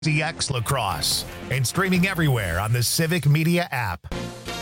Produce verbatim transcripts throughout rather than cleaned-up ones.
D X Lacrosse and streaming everywhere on the Civic Media app.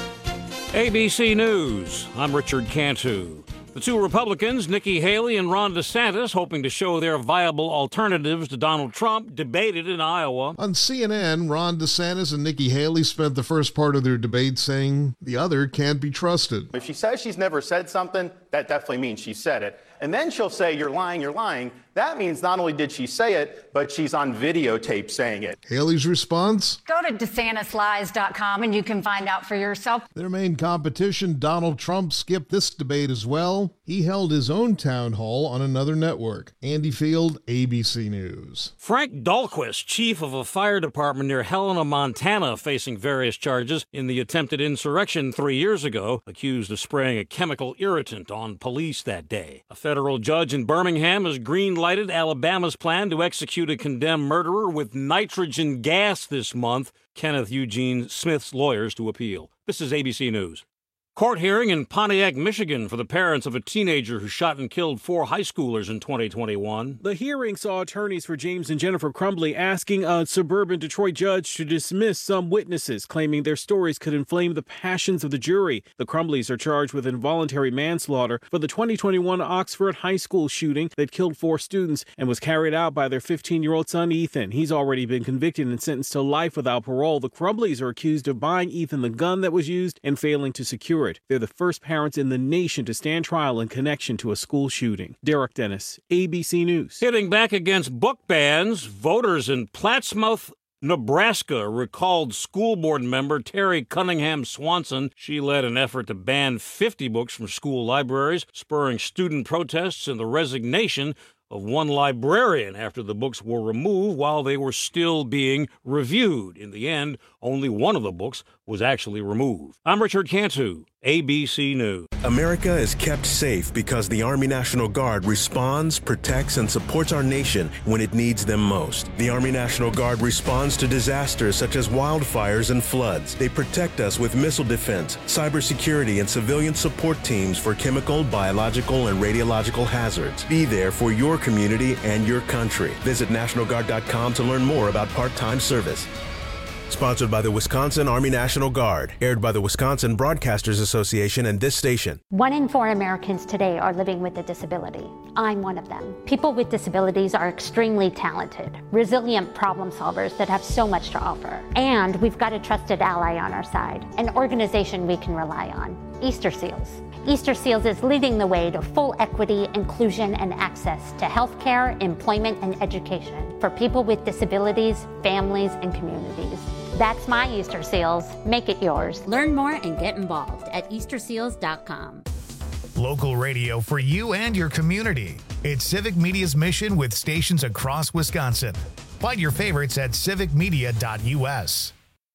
A B C News, I'm Richard Cantu. The two Republicans, Nikki Haley and Ron DeSantis, hoping to show their viable alternatives to Donald Trump, debated in Iowa. On C N N, Ron DeSantis and Nikki Haley spent the first part of their debate saying the other can't be trusted. If she says she's never said something, that definitely means she said it. And then she'll say, you're lying, you're lying. That means not only did she say it, but she's on videotape saying it. Haley's response? Go to DeSantis Lies dot com and you can find out for yourself. Their main competition, Donald Trump, skipped this debate as well. He held his own town hall on another network. Andy Field, A B C News. Frank Dahlquist, chief of a fire department near Helena, Montana, facing various charges in the attempted insurrection three years ago, accused of spraying a chemical irritant on police that day. A federal judge in Birmingham has green-lighted Alabama's plan to execute a condemned murderer with nitrogen gas this month. Kenneth Eugene Smith's lawyers to appeal. This is A B C News. Court hearing in Pontiac, Michigan for the parents of a teenager who shot and killed four high schoolers in twenty twenty-one. The hearing saw attorneys for James and Jennifer Crumbly asking a suburban Detroit judge to dismiss some witnesses, claiming their stories could inflame the passions of the jury. The Crumbleys are charged with involuntary manslaughter for the twenty twenty-one Oxford High School shooting that killed four students and was carried out by their fifteen-year-old son, Ethan. He's already been convicted and sentenced to life without parole. The Crumbleys are accused of buying Ethan the gun that was used and failing to secure it. They're the first parents in the nation to stand trial in connection to a school shooting. Derek Dennis, A B C News. Hitting back against book bans, voters in Plattsmouth, Nebraska recalled school board member Terry Cunningham Swanson. She led an effort to ban fifty books from school libraries, spurring student protests and the resignation of one librarian after the books were removed while they were still being reviewed. In the end, only one of the books was actually removed. I'm Richard Cantu, A B C News. America is kept safe because the Army National Guard responds, protects, and supports our nation when it needs them most. The Army National Guard responds to disasters such as wildfires and floods. They protect us with missile defense, cybersecurity, and civilian support teams for chemical, biological, and radiological hazards. Be there for your community and your country. Visit National Guard dot com to learn more about part-time service. Sponsored by the Wisconsin Army National Guard. Aired by the Wisconsin Broadcasters Association and this station. One in four Americans today are living with a disability. I'm one of them. People with disabilities are extremely talented, resilient problem solvers that have so much to offer. And we've got a trusted ally on our side, an organization we can rely on, Easter Seals. Easter Seals is leading the way to full equity, inclusion, and access to healthcare, employment, and education for people with disabilities, families, and communities. That's my Easter Seals. Make it yours. Learn more and get involved at Easter Seals dot com. Local radio for you and your community. It's Civic Media's mission with stations across Wisconsin. Find your favorites at civic media dot u s.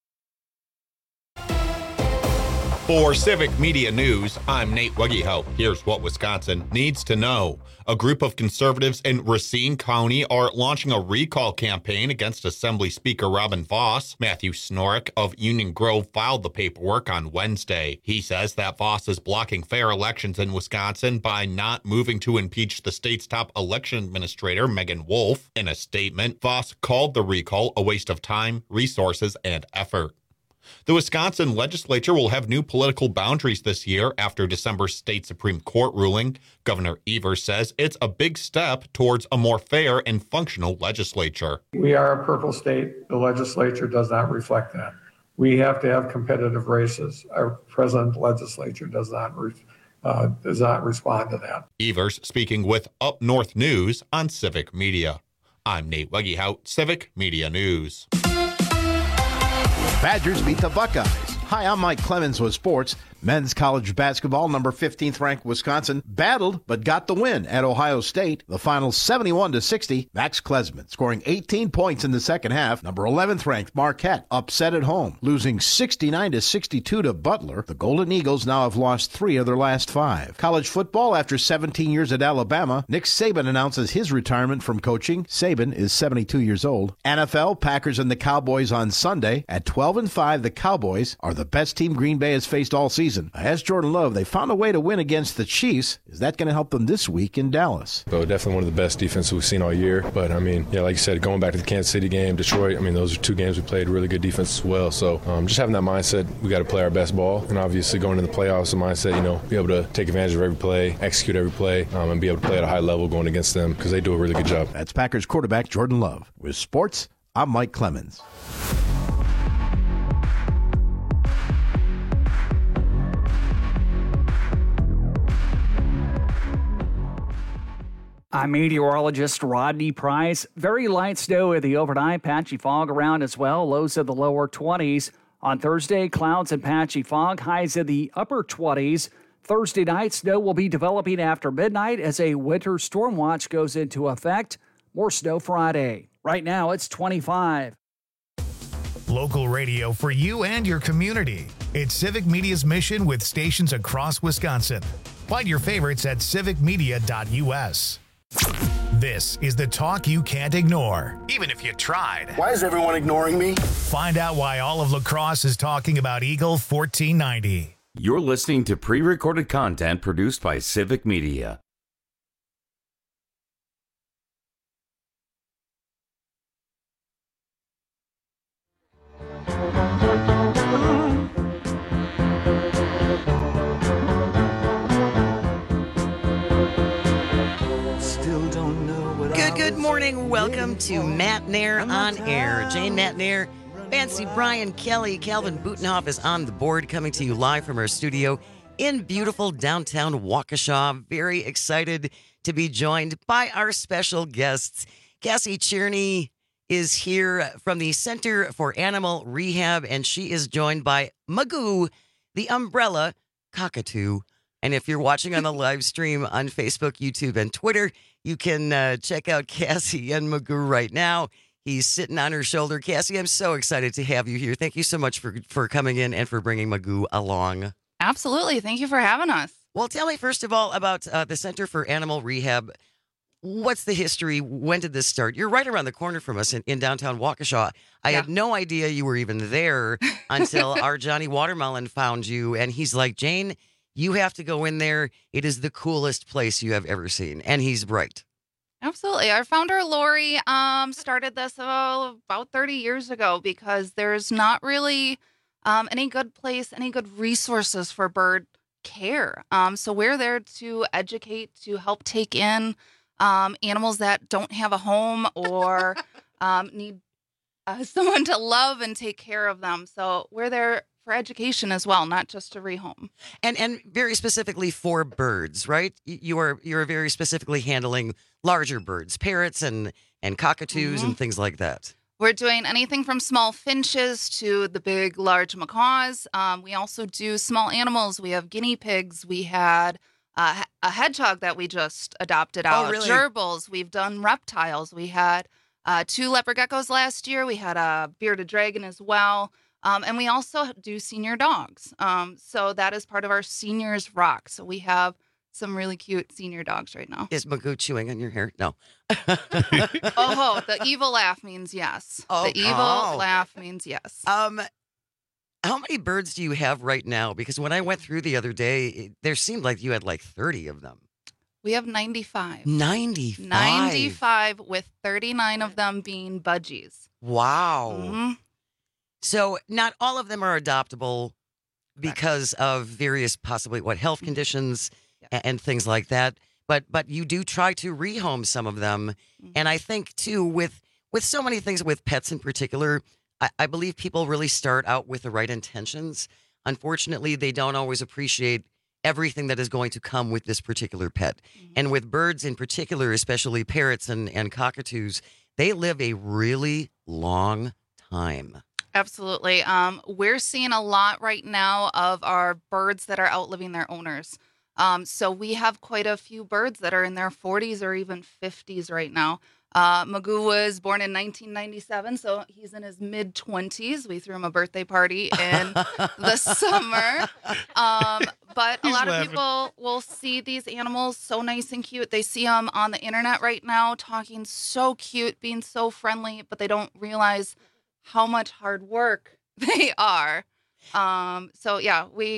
For Civic Media News, I'm Nate Weggehout. Here's what Wisconsin needs to know. A group of conservatives in Racine County are launching a recall campaign against Assembly Speaker Robin Vos. Matthew Snorek of Union Grove filed the paperwork on Wednesday. He says that Vos is blocking fair elections in Wisconsin by not moving to impeach the state's top election administrator, Megan Wolf. In a statement, Vos called the recall a waste of time, resources, and effort. The Wisconsin legislature will have new political boundaries this year after December's state Supreme Court ruling. Governor Evers says it's a big step towards a more fair and functional legislature. We are a purple state. The legislature does not reflect that. We have to have competitive races. Our present legislature does not re- uh, does not respond to that. Evers speaking with Up North News on Civic Media. I'm Nate Weggehout, Civic Media News. Badgers beat the Buckeyes. Hi, I'm Mike Clemens with sports. Men's college basketball, number fifteenth ranked Wisconsin, battled but got the win at Ohio State. The final seventy-one to sixty. Max Klesman scoring eighteen points in the second half. Number eleventh ranked Marquette upset at home, losing sixty-nine to sixty-two to Butler. The Golden Eagles now have lost three of their last five. College football, after seventeen years at Alabama, Nick Saban announces his retirement from coaching. Saban is seventy-two years old. N F L, Packers and the Cowboys on Sunday. At twelve and five, the Cowboys are the best team Green Bay has faced all season. season. As Jordan Love, they found a way to win against the Chiefs. Is that going to help them this week in Dallas? So definitely one of the best defenses we've seen all year. But, I mean, yeah, like you said, going back to the Kansas City game, Detroit, I mean, those are two games we played really good defense as well. So um, just having that mindset, we got to play our best ball. And obviously going into the playoffs, the mindset, you know, be able to take advantage of every play, execute every play, um, and be able to play at a high level going against them because they do a really good job. That's Packers quarterback Jordan Love. With sports, I'm Mike Clemens. I'm meteorologist Rodney Price. Very light snow in the overnight, patchy fog around as well, lows in the lower twenties. On Thursday, clouds and patchy fog, highs in the upper twenties. Thursday night, snow will be developing after midnight as a winter storm watch goes into effect. More snow Friday. Right now, it's twenty-five. Local radio for you and your community. It's Civic Media's mission with stations across Wisconsin. Find your favorites at civic media dot u s. This is the talk you can't ignore, even if you tried. Why is everyone ignoring me? Find out why all of La Crosse is talking about Eagle fourteen ninety. You're listening to pre-recorded content produced by Civic Media. Good, good morning. Welcome to Matt Nair on Air. Jane Matt Nair, Fancy Brian Kelly, Calvin Butenhoff is on the board, coming to you live from our studio in beautiful downtown Waukesha. Very excited to be joined by our special guests. Cassie Cherney is here from the Center for Animal Rehab, and she is joined by Magoo, the umbrella cockatoo. And if you're watching on the live stream on Facebook, YouTube, and Twitter, you can uh, check out Cassie and Magoo right now. He's sitting on her shoulder. Cassie, I'm so excited to have you here. Thank you so much for, for coming in and for bringing Magoo along. Absolutely. Thank you for having us. Well, tell me, first of all, about uh, the Center for Animal Rehab. What's the history? When did this start? You're right around the corner from us in, in downtown Waukesha. I yeah. had no idea you were even there until our Johnny Watermelon found you. And he's like, Jane, you have to go in there. It is the coolest place you have ever seen. And he's right. Absolutely. Our founder, Lori, um, started this uh, about thirty years ago because there's not really um, any good place, any good resources for bird care. Um, so we're there to educate, to help take in um, animals that don't have a home or um, need uh, someone to love and take care of them. So we're there for education as well, not just to rehome. And and very specifically for birds, right? You are you're very specifically handling larger birds, parrots and, and cockatoos mm-hmm. and things like that. We're doing anything from small finches to the big, large macaws. Um, we also do small animals. We have guinea pigs. We had uh, a hedgehog that we just adopted out. Oh, really? Gerbils. We've done reptiles. We had uh, two leopard geckos last year. We had a bearded dragon as well. Um, and we also do senior dogs. Um, so that is part of our Seniors Rock. So we have some really cute senior dogs right now. Is Magoo chewing on your hair? No. Oh, the evil laugh means yes. Oh, the evil oh. laugh means yes. Um, how many birds do you have right now? Because when I went through the other day, it, there seemed like you had like thirty of them. We have ninety-five. ninety-five. ninety-five with thirty-nine of them being budgies. Wow. Mm-hmm. So not all of them are adoptable because of various possibly what health conditions yeah. and things like that. But but you do try to rehome some of them. Mm-hmm. And I think too with with so many things with pets in particular, I, I believe people really start out with the right intentions. Unfortunately, they don't always appreciate everything that is going to come with this particular pet. Mm-hmm. And with birds in particular, especially parrots and, and cockatoos, they live a really long time. Absolutely. Um, we're seeing a lot right now of our birds that are outliving their owners. Um, so we have quite a few birds that are in their forties or even fifties right now. Uh, Magoo was born in nineteen ninety-seven, so he's in his mid-twenties. We threw him a birthday party in the summer. Um, but a He's lot laughing. of people will see these animals so nice and cute. They see them on the internet right now, talking so cute, being so friendly, but they don't realize how much hard work they are. Um, so, yeah, we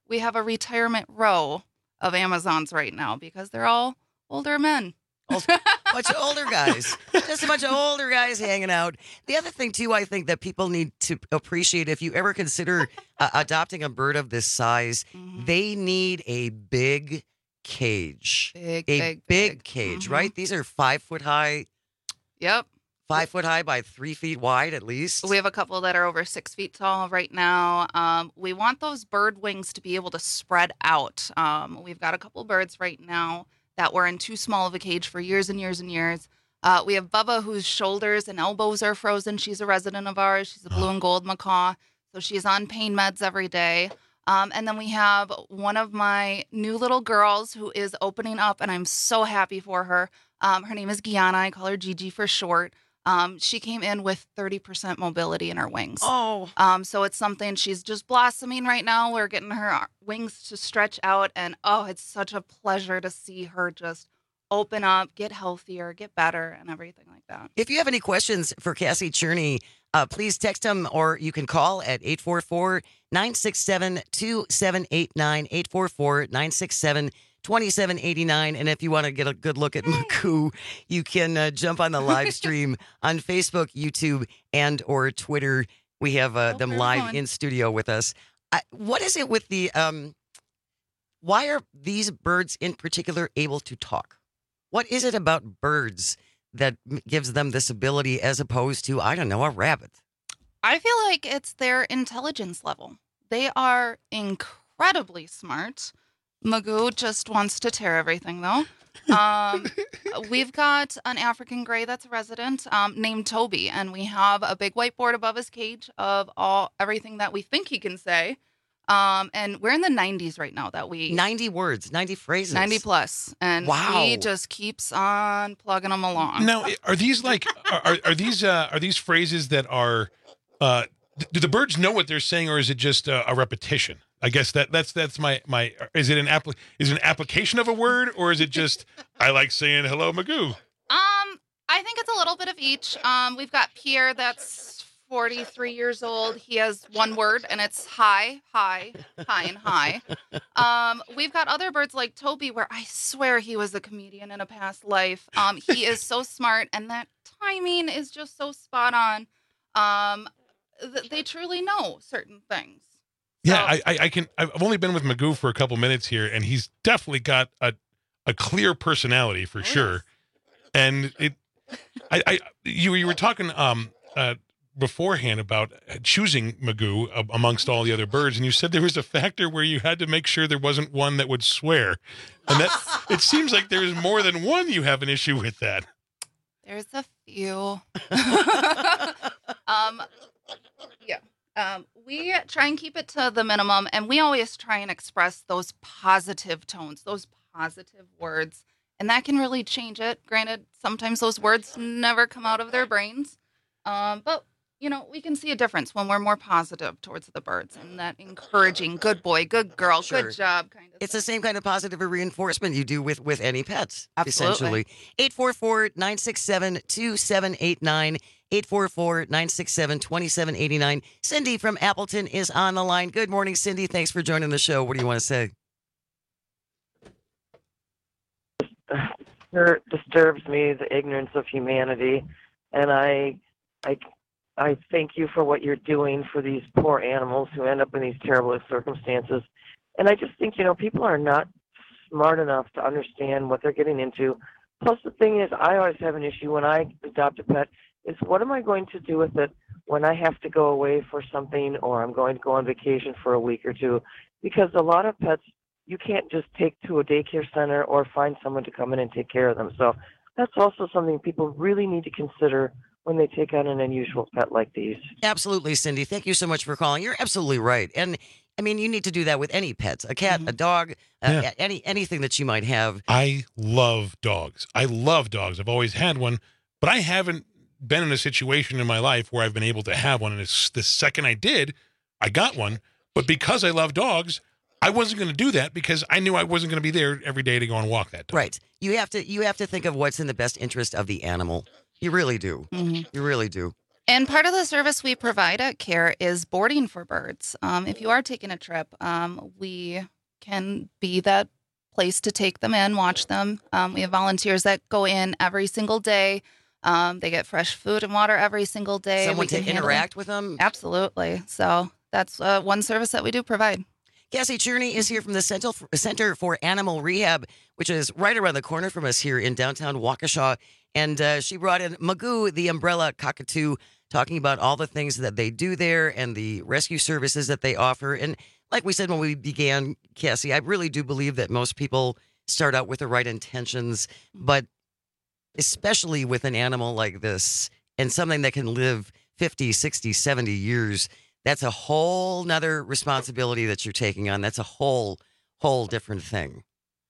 we have a retirement row of Amazons right now because they're all older men. Bunch of older guys. Just a bunch of older guys hanging out. The other thing, too, I think that people need to appreciate, if you ever consider uh, adopting a bird of this size, mm-hmm. they need a big cage. Big, a big, big, big. cage, Mm-hmm. right? These are five foot high. Yep. Five foot high by three feet wide, at least. We have a couple that are over six feet tall right now. Um, we want those bird wings to be able to spread out. Um, we've got a couple birds right now that were in too small of a cage for years and years and years. Uh, we have Bubba, whose shoulders and elbows are frozen. She's a resident of ours. She's a blue and gold macaw, so she's on pain meds every day. Um, and then we have one of my new little girls who is opening up, and I'm so happy for her. Um, her name is Gianna. I call her Gigi for short. Um, she came in with thirty percent mobility in her wings. Oh. Um, so it's something, she's just blossoming right now. We're getting her wings to stretch out, and oh, it's such a pleasure to see her just open up, get healthier, get better, and everything like that. If you have any questions for Cassie Cherney, uh, please text them, or you can call at eight four four, nine six seven, two seven eight nine, eight four four, nine six seven, two seven eight nine. And if you want to get a good look at Magoo, you can uh, jump on the live stream on Facebook, YouTube, and or Twitter. We have uh, Oh, them very live fun. in studio with us. I, what is it with the, um, why are these birds in particular able to talk? What is it about birds that m- gives them this ability as opposed to, I don't know, a rabbit? I feel like it's their intelligence level. They are incredibly smart. Magoo just wants to tear everything, though. Um, we've got an African gray that's a resident um, named Toby, and we have a big whiteboard above his cage of all everything that we think he can say. Um, and we're in the nineties right now that we... ninety words, ninety phrases. ninety plus. And Wow. he just keeps on plugging them along. Now, are these like are are these uh, are these phrases that are? Uh, do the birds know what they're saying, or is it just a, a repetition? I guess that that's that's my my. Is it an app? Is it an application of a word, or is it just I like saying hello, Magoo? Um, I think it's a little bit of each. Um, we've got Pierre that's forty-three years old. He has one word, and it's hi, hi, hi, and hi. Um, we've got other birds like Toby, where I swear he was a comedian in a past life. Um, he is so smart, and that timing is just so spot on. Um, th- they truly know certain things. Yeah, I, I I can. I've only been with Magoo for a couple minutes here, and he's definitely got a a clear personality for sure. And it, I, I you you were talking um uh. beforehand about choosing Magoo uh, amongst all the other birds, and you said there was a factor where you had to make sure there wasn't one that would swear, and that it seems like there's more than one you have an issue with that. There's a few. um, yeah. Um, we try and keep it to the minimum, and we always try and express those positive tones, those positive words, and that can really change it. Granted, sometimes those words never come out of their brains, um, but you know, we can see a difference when we're more positive towards the birds and that encouraging, good boy, good girl, Sure. good job kind of It's the same kind of positive reinforcement you do with, with any pets, Absolutely. essentially. eight four four, nine six seven, two seven eight nine, eight four four, nine six seven, two seven eight nine. Cindy from Appleton is on the line. Good morning, Cindy. Thanks for joining the show. What do you want to say? It disturbs me, the ignorance of humanity, and I, I, I thank you for what you're doing for these poor animals who end up in these terrible circumstances. And I just think, you know, people are not smart enough to understand what they're getting into. Plus, the thing is, I always have an issue when I adopt a pet is what am I going to do with it when I have to go away for something or I'm going to go on vacation for a week or two? Because a lot of pets, you can't just take to a daycare center or find someone to come in and take care of them. So that's also something people really need to consider when they take on an unusual pet like these. Absolutely, Cindy. Thank you so much for calling. You're absolutely right. And, I mean, you need to do that with any pets, a cat, a dog, uh, Yeah. any anything that you might have. I love dogs. I love dogs. I've always had one, but I haven't been in a situation in my life where I've been able to have one. And it's the second I did, I got one. But because I love dogs, I wasn't going to do that because I knew I wasn't going to be there every day to go and walk that dog. Right. You have to you have to think of what's in the best interest of the animal. You really do. Mm-hmm. You really do. And part of the service we provide at CARE is boarding for birds. Um, if you are taking a trip, um, we can be that place to take them in, watch them. Um, we have volunteers that go in every single day. Um, they get fresh food and water every single day. Someone We can to handle interact it. with them? Absolutely. So that's uh, one service that we do provide. Cassie Cherney is here from the Center for, Center for Animal Rehab, which is right around the corner from us here in downtown Waukesha. And uh, she brought in Magoo, the umbrella cockatoo, talking about all the things that they do there and the rescue services that they offer. And like we said when we began, Cassie, I really do believe that most people start out with the right intentions, but especially with an animal like this and something that can live fifty, sixty, seventy years, that's a whole nother responsibility that you're taking on. That's a whole, whole different thing.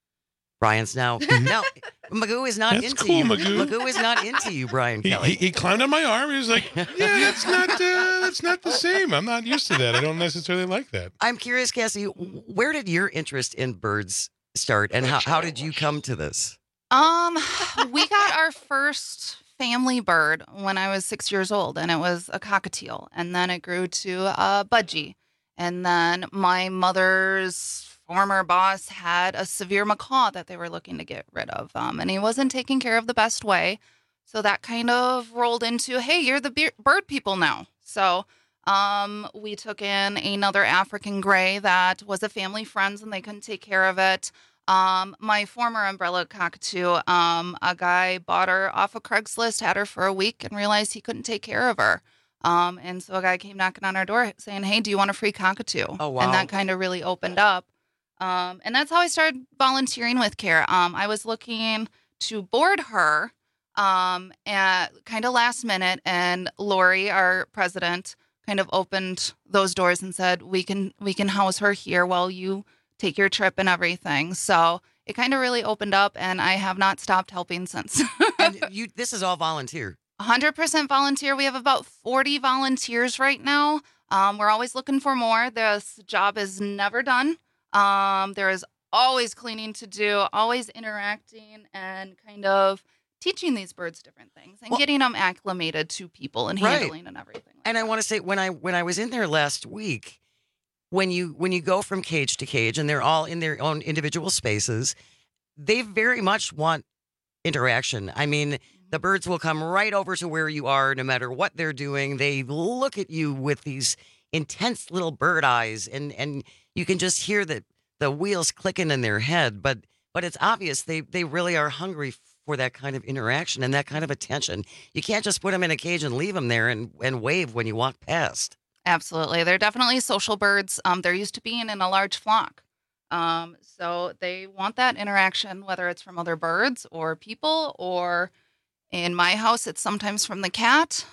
Brian's now, now, Magoo is not That's into cool, you. Magoo. Magoo is not into you, Brian He, Kelly. he, he climbed on my arm. He was like, "Yeah, that's not uh, that's not the same. I'm not used to that. I don't necessarily like that." I'm curious, Cassie, where did your interest in birds start, and how, how did you come to this? Um, we got our first family bird when I was six years old, and it was a cockatiel. And then it grew to a budgie. And then my mother's former boss had a severe macaw that they were looking to get rid of. Um, and he wasn't taken care of the best way. So that kind of rolled into, hey, you're the be- bird people now. So um, we took in another African gray that was a family friend's, and they couldn't take care of it. Um, my former umbrella cockatoo, um, a guy bought her off of Craigslist, had her for a week, and realized he couldn't take care of her. Um, and so a guy came knocking on our door saying, hey, do you want a free cockatoo? Oh, wow. And that kind of really opened up. Um, and that's how I started volunteering with CARE. Um, I was looking to board her, um, at kind of last minute, and Lori, our president, kind of opened those doors and said, we can, we can house her here while you take your trip and everything. So it kind of really opened up, and I have not stopped helping since. And you, this is all volunteer. one hundred percent volunteer. We have about forty volunteers right now. Um, we're always looking for more. This job is never done. Um, there is always cleaning to do, always interacting and kind of teaching these birds different things and Well, getting them acclimated to people and Right. handling and everything. And I want to say, when I when I was in there last week, when you when you go from cage to cage, and they're all in their own individual spaces, they very much want interaction. I mean, the birds will come right over to where you are, no matter what they're doing. They look at you with these intense little bird eyes, and and you can just hear the the wheels clicking in their head. But but it's obvious they they really are hungry for that kind of interaction and that kind of attention. You can't just put them in a cage and leave them there and and wave when you walk past. Absolutely. They're definitely social birds. Um, they're used to being in a large flock. Um, so they want that interaction, whether it's from other birds or people, or in my house, it's sometimes from the cat.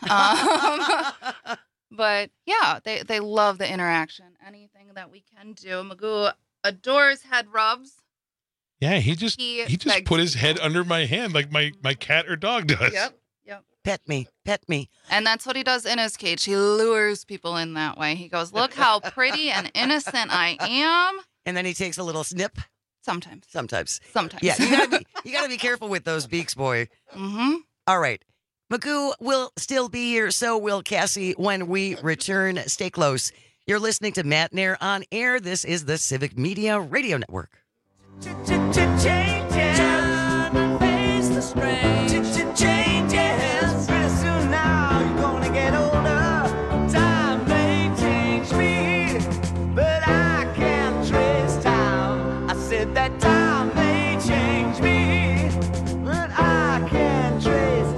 Um, but yeah, they, they love the interaction. Anything that we can do. Magoo adores head rubs. Yeah, he just He he, just begs- put his head under my hand like my, my cat or dog does. Yep. Yep. Pet me, pet me. And that's what he does in his cage. He lures people in that way. He goes, look how pretty and innocent I am. And then he takes a little snip. Sometimes. Sometimes. Sometimes. Yeah, you gotta be, you gotta be careful with those beaks, boy. Mm-hmm. All right. Magoo will still be here, so will Cassie when we return. Stay close. You're listening to Matt Nair on Air. This is the Civic Media Radio Network. That time may change me, but I can't trace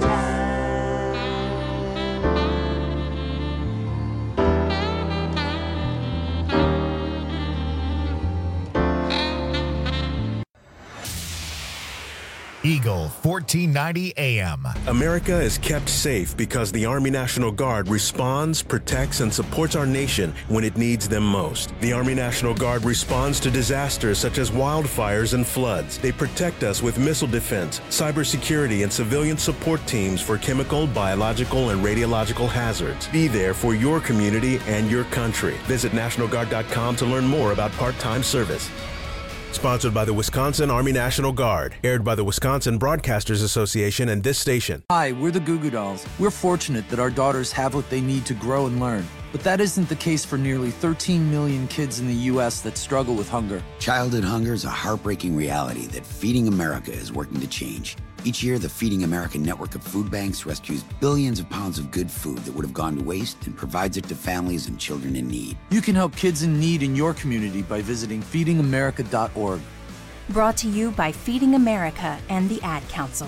Eagle fourteen ninety A M. America is kept safe because the Army National Guard responds, protects, and supports our nation when it needs them most. The Army National Guard responds to disasters such as wildfires and floods. They protect us with missile defense, cybersecurity, and civilian support teams for chemical, biological, and radiological hazards. Be there for your community and your country. Visit National Guard dot com to learn more about part-time service. Sponsored by the Wisconsin Army National Guard. Aired by the Wisconsin Broadcasters Association and this station. Hi, we're the Goo Goo Dolls. We're fortunate that our daughters have what they need to grow and learn. But that isn't the case for nearly thirteen million kids in the U S that struggle with hunger. Childhood hunger is a heartbreaking reality that Feeding America is working to change. Each year, the Feeding America network of food banks rescues billions of pounds of good food that would have gone to waste and provides it to families and children in need. You can help kids in need in your community by visiting feeding america dot org. Brought to you by Feeding America and the Ad Council.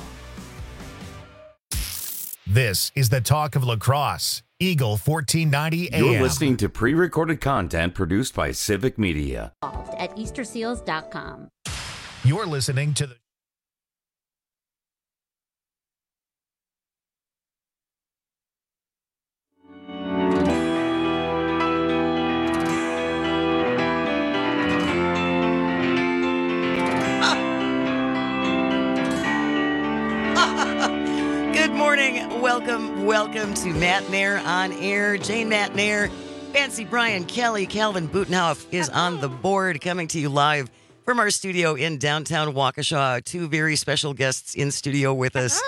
This is the Talk of Lacrosse, Eagle fourteen ninety A M. You're listening to pre-recorded content produced by Civic Media. At easter seals dot com. You're listening to the Good morning. Welcome, welcome to Matt Nair on Air. Jane Matt Nair, Fancy Brian Kelly, Calvin Butenhoff is on the board, coming to you live from our studio in downtown Waukesha. Two very special guests in studio with us.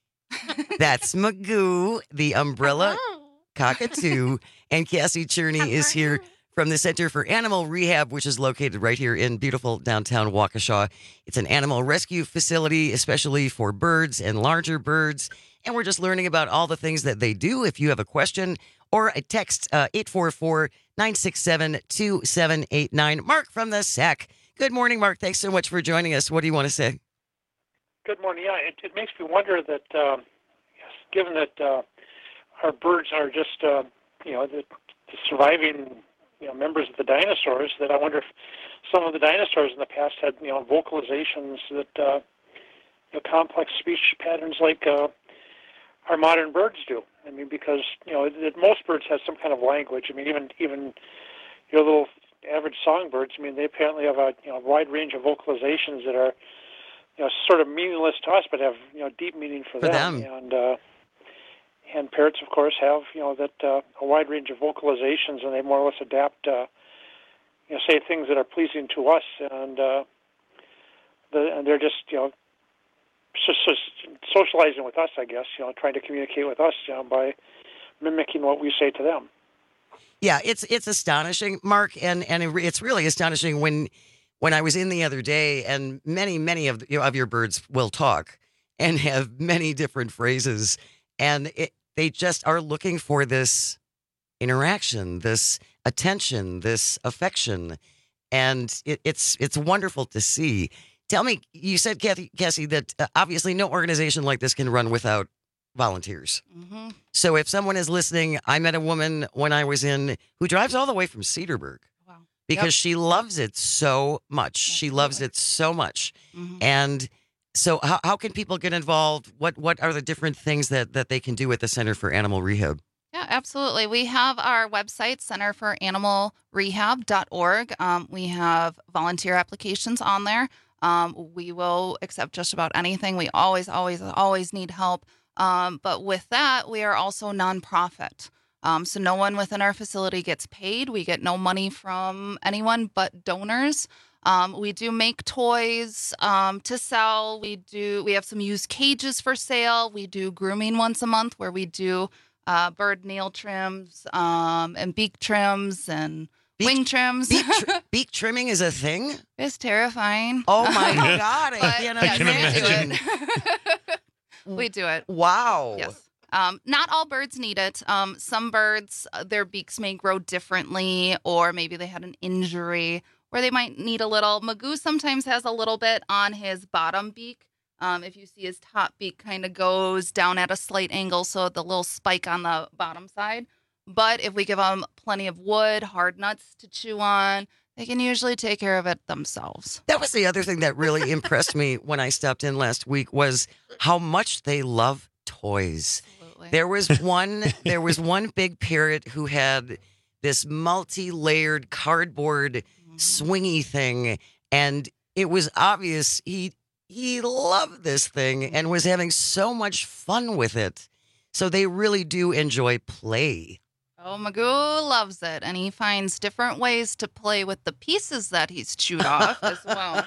That's Magoo, the umbrella cockatoo, and Cassie Cherney is here from the Center for Animal Rehab, which is located right here in beautiful downtown Waukesha. It's an animal rescue facility, especially for birds and larger birds. And we're just learning about all the things that they do. If you have a question or a text, uh, eight four four, nine six seven, two seven eight nine. Mark from the S A C. Good morning, Mark. Thanks so much for joining us. What do you want to say? Good morning. Yeah, it, it makes me wonder that, uh, yes, given that uh, our birds are just, uh, you know, the, the surviving, you know, members of the dinosaurs, that I wonder if some of the dinosaurs in the past had, you know, vocalizations that, uh, you know, complex speech patterns like uh, our modern birds do. I mean, because, you know, that most birds have some kind of language. I mean, even even your little average songbirds, I mean, they apparently have a, you know, wide range of vocalizations that are, you know, sort of meaningless to us, but have, you know, deep meaning for, For them. them. And uh, and parrots, of course, have, you know, that uh, a wide range of vocalizations, and they more or less adapt, uh, you know, say things that are pleasing to us, and uh, the, and they're just, you know, so, so socializing with us, I guess, you know, trying to communicate with us, you know, by mimicking what we say to them. Yeah, it's it's astonishing, Mark, and, and it's really astonishing when when I was in the other day, and many, many of, you know, of your birds will talk and have many different phrases, and it, they just are looking for this interaction, this attention, this affection, and it, it's it's wonderful to see. Tell me, you said, Kathy, Cassie, that uh, obviously no organization like this can run without volunteers. Mm-hmm. So if someone is listening, I met a woman when I was in who drives all the way from Cedarburg Wow. because Yep. she loves it so much. She loves it so much. Mhm. And so how, how can people get involved? What what are the different things that, that they can do at the Center for Animal Rehab? Yeah, absolutely. We have our website, center for animal rehab dot org. Um, we have volunteer applications on there. Um, we will accept just about anything. We always, always, always need help. Um, but with that, we are also nonprofit. Um, so no one within our facility gets paid. We get no money from anyone but donors. Um, we do make toys um, to sell. We do. We have some used cages for sale. We do grooming once a month, where we do uh, bird nail trims um, and beak trims and Beak- wing trims. Beak, tr- beak trimming is a thing? It's terrifying. Oh, my God. I But, can't yes, imagine. we do it. We do it. Wow. Yes. Um, not all birds need it. Um, some birds, uh, their beaks may grow differently, or maybe they had an injury where they might need a little. Magoo sometimes has a little bit on his bottom beak. Um, if you see his top beak kind of goes down at a slight angle, so the little spike on the bottom side. But if we give them plenty of wood, hard nuts to chew on, they can usually take care of it themselves. That was the other thing that really impressed me when I stopped in last week was how much they love toys. Absolutely. There was one there was one big parrot who had this multi-layered cardboard swingy thing, and it was obvious he he loved this thing and was having so much fun with it. So they really do enjoy play. Oh, Magoo loves it, and he finds different ways to play with the pieces that he's chewed off as well.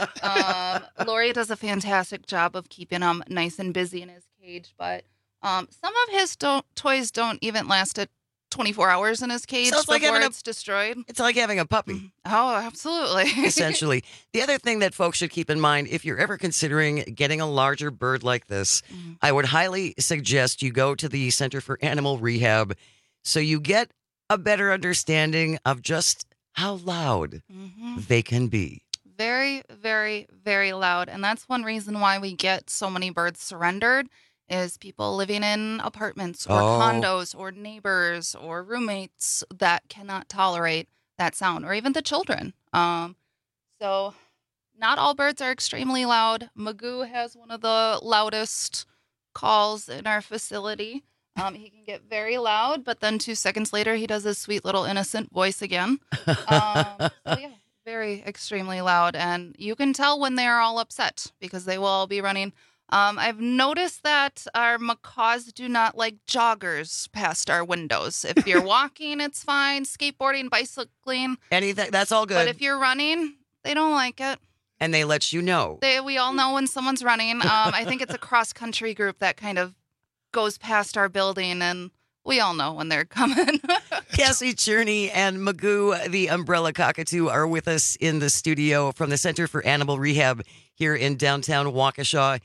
Um, Lori does a fantastic job of keeping him nice and busy in his cage, but um, some of his don't, toys don't even last at twenty-four hours in his cage So it's like before having a- it's destroyed. It's like having a puppy. Oh, absolutely. Essentially. The other thing that folks should keep in mind, if you're ever considering getting a larger bird like this, Mm-hmm. I would highly suggest you go to the Center for Animal Rehab so you get a better understanding of just how loud Mm-hmm. they can be. Very, very, very loud. And that's one reason why we get so many birds surrendered is people living in apartments or Oh. condos or neighbors or roommates that cannot tolerate that sound, or even the children. Um, so not all birds are extremely loud. Magoo has one of the loudest calls in our facility. Um, he can get very loud, but then two seconds later, he does his sweet little innocent voice again. Um, so yeah, very extremely loud, and you can tell when they are all upset because they will all be running. Um, I've noticed that our macaws do not like joggers past our windows. If you're walking, it's fine. Skateboarding, bicycling, Anything, that's all good. but if you're running, they don't like it. and they let you know. They, we all know when someone's running. Um, I think it's a cross-country group that kind of goes past our building, and we all know when they're coming. Cassie Cherney and Magoo, the umbrella cockatoo, are with us in the studio from the Center for Animal Rehab here in downtown Waukesha.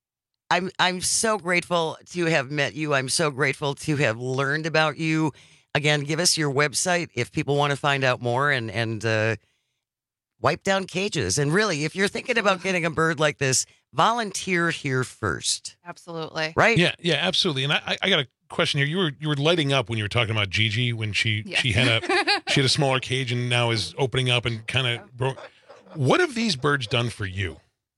I'm I'm so grateful to have met you. I'm so grateful to have learned about you. Again, give us your website if people want to find out more and and uh, wipe down cages. And really, if you're thinking about getting a bird like this, volunteer here first. Absolutely. Right? Yeah, yeah, absolutely. And I, I got a question here. You were you were lighting up when you were talking about Gigi when she Yes. she had a she had a smaller cage and now is opening up and kind of broke. What have these birds done for you?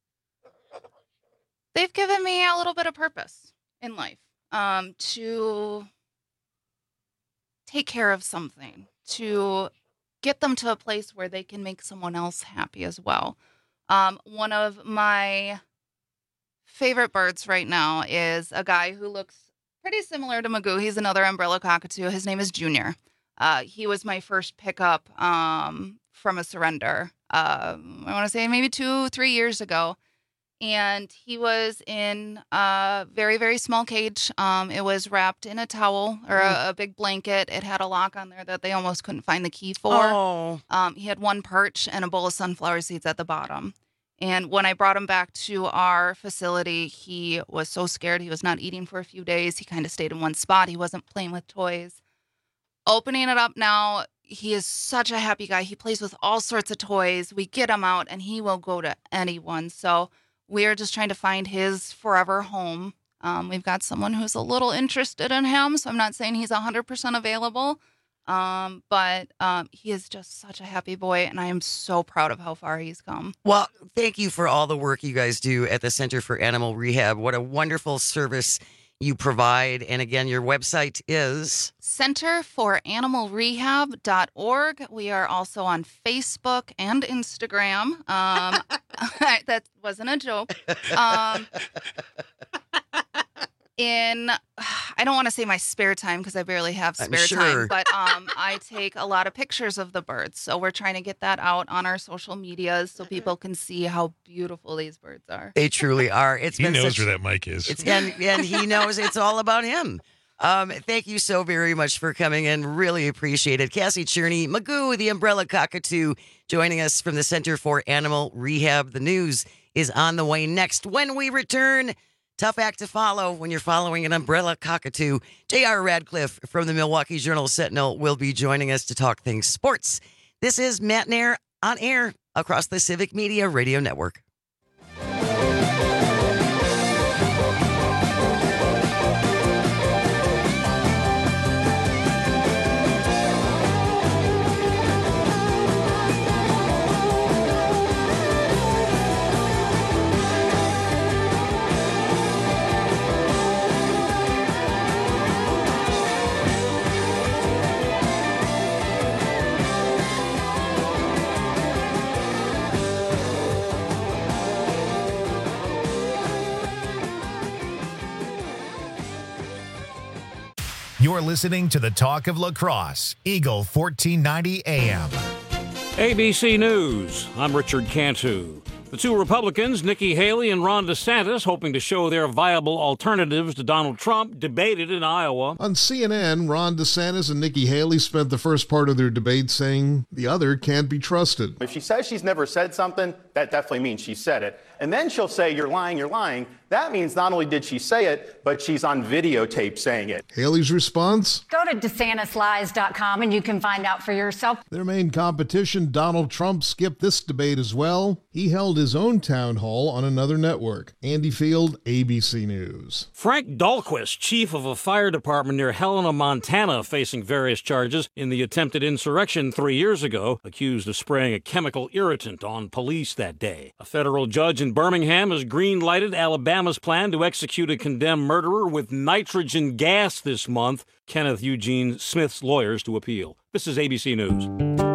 They've given me a little bit of purpose in life, um, to take care of something, to get them to a place where they can make someone else happy as well. Um, one of my favorite birds right now is a guy who looks pretty similar to Magoo. He's another umbrella cockatoo. His name is Junior. Uh, he was my first pickup um, from a surrender. Uh, I want to say maybe two, three years ago. And he was in a very, very small cage. Um, it was wrapped in a towel or a, a big blanket. It had a lock on there that they almost couldn't find the key for. Oh. Um, he had one perch and a bowl of sunflower seeds at the bottom. And when I brought him back to our facility, he was so scared. He was not eating for a few days. He kind of stayed in one spot. He wasn't playing with toys. Opening it up now, he is such a happy guy. He plays with all sorts of toys. We get him out, and he will go to anyone. So we are just trying to find his forever home. Um, we've got someone who's a little interested in him, so I'm not saying he's one hundred percent available. Um, but um, he is just such a happy boy, and I am so proud of how far he's come. Well, thank you for all the work you guys do at the Center for Animal Rehab. What a wonderful service you provide. And again, your website is Center for Animal Rehab dot org. We are also on Facebook and Instagram. Um, that wasn't a joke. Um, in, I don't want to say my spare time because I barely have I'm spare sure. time, but um, I take a lot of pictures of the birds. So we're trying to get that out on our social medias so people can see how beautiful these birds are. They truly are. It's He been knows such, where that mic is. It's and and he knows it's all about him. Um, thank you so very much for coming in. Really appreciate it. Cassie Cherney, Magoo, the umbrella cockatoo, joining us from the Center for Animal Rehab. The news is on the way next. When we return, tough act to follow when you're following an umbrella cockatoo. J R. Radcliffe from the Milwaukee Journal-Sentinel will be joining us to talk things sports. This is Matt Nair on air across the Civic Media Radio Network. You're listening to the Talk of Lacrosse, Eagle fourteen ninety A M. A B C News, I'm Richard Cantu. The two Republicans, Nikki Haley and Ron DeSantis, hoping to show their viable alternatives to Donald Trump, debated in Iowa. On C N N, Ron DeSantis and Nikki Haley spent the first part of their debate saying the other can't be trusted. If she says she's never said something, that definitely means she said it. And then she'll say, you're lying, you're lying. That means not only did she say it, but she's on videotape saying it. Haley's response? Go to DeSantis Lies dot com and you can find out for yourself. Their main competition, Donald Trump, skipped this debate as well. He held his own town hall on another network. Andy Field, A B C News. Frank Dahlquist, chief of a fire department near Helena, Montana, facing various charges in the attempted insurrection three years ago, accused of spraying a chemical irritant on police that day. A federal judge in Birmingham has green-lighted Alabama's plan to execute a condemned murderer with nitrogen gas this month. Kenneth Eugene Smith's lawyers to appeal. This is A B C News.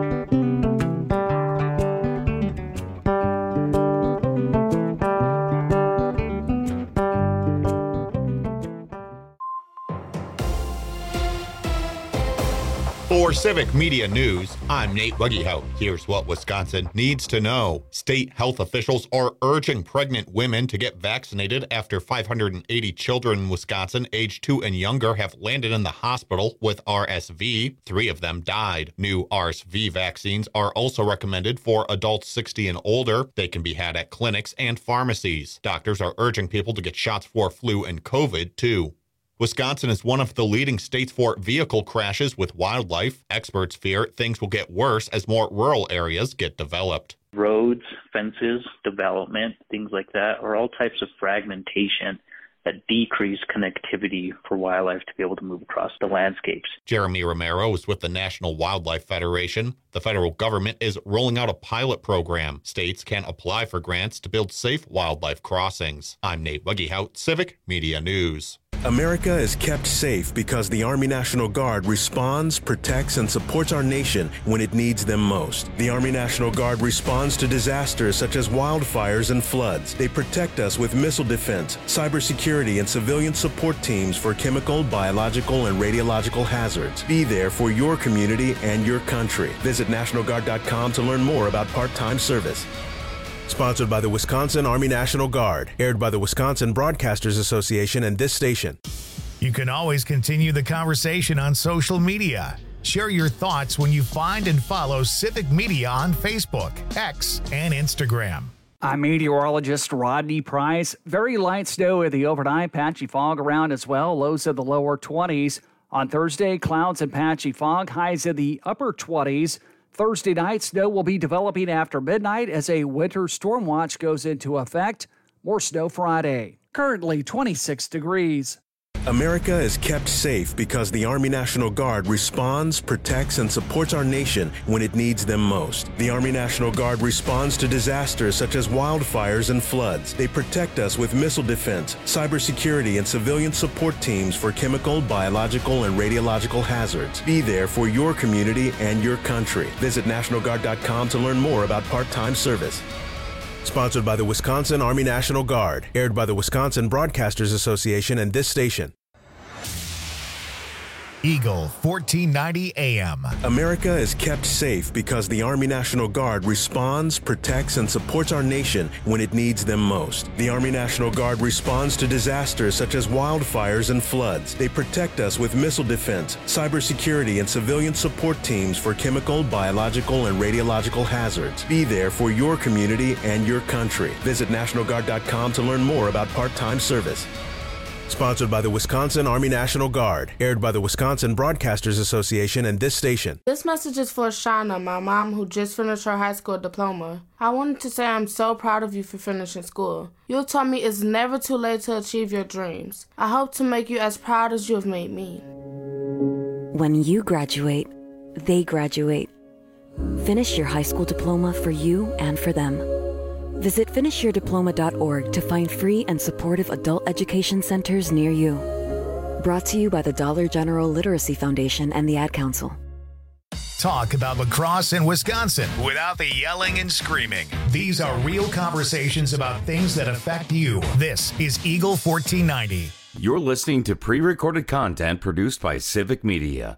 For Civic Media News, I'm Nate Wuggyhout. Here's what Wisconsin needs to know. State health officials are urging pregnant women to get vaccinated after five hundred eighty children in Wisconsin aged two and younger have landed in the hospital with R S V. Three of them died. New R S V vaccines are also recommended for adults sixty and older. They can be had at clinics and pharmacies. Doctors are urging people to get shots for flu and COVID, too. Wisconsin is one of the leading states for vehicle crashes with wildlife. Experts fear things will get worse as more rural areas get developed. Roads, fences, development, things like that are all types of fragmentation that decrease connectivity for wildlife to be able to move across the landscapes. Jeremy Romero is with the National Wildlife Federation. The federal government is rolling out a pilot program. States can apply for grants to build safe wildlife crossings. I'm Nate Wuggyhout, Civic Media News. America is kept safe because the Army National Guard responds, protects, and supports our nation when it needs them most. The Army National Guard responds to disasters such as wildfires and floods. They protect us with missile defense, cybersecurity, and civilian support teams for chemical, biological, and radiological hazards. Be there for your community and your country. Visit National Guard dot com to learn more about part-time service. Sponsored by the Wisconsin Army National Guard. Aired by the Wisconsin Broadcasters Association and this station. You can always continue the conversation on social media. Share your thoughts when you find and follow Civic Media on Facebook, X, and Instagram. I'm meteorologist Rodney Price. Very light snow in the overnight, patchy fog around as well. Lows in the lower twenties. On Thursday, clouds and patchy fog, highs in the upper twenties. Thursday night, snow will be developing after midnight as a winter storm watch goes into effect. More snow Friday. Currently twenty-six degrees. America is kept safe because the Army National Guard responds, protects, and supports our nation when it needs them most. The Army National Guard responds to disasters such as wildfires and floods. They protect us with missile defense, cybersecurity, and civilian support teams for chemical, biological, and radiological hazards. Be there for your community and your country. Visit National Guard dot com to learn more about part-time service. Sponsored by the Wisconsin Army National Guard. Aired by the Wisconsin Broadcasters Association and this station. Eagle fourteen ninety A M. America is kept safe because the Army National Guard responds, protects, and supports our nation when it needs them most. The Army National Guard responds to disasters such as wildfires and floods. They protect us with missile defense, cybersecurity, and civilian support teams for chemical, biological, and radiological hazards. Be there for your community and your country. Visit National Guard dot com to learn more about part-time service. Sponsored by the Wisconsin Army National Guard. Aired by the Wisconsin Broadcasters Association and this station. This message is for Shauna, my mom, who just finished her high school diploma. I wanted to say I'm so proud of you for finishing school. You told me it's never too late to achieve your dreams. I hope to make you as proud as you have made me. When you graduate, they graduate. Finish your high school diploma for you and for them. Visit finish your diploma dot org to find free and supportive adult education centers near you. Brought to you by the Dollar General Literacy Foundation and the Ad Council. Talk about lacrosse in Wisconsin without the yelling and screaming. These are real conversations about things that affect you. This is Eagle fourteen ninety. You're listening to pre-recorded content produced by Civic Media.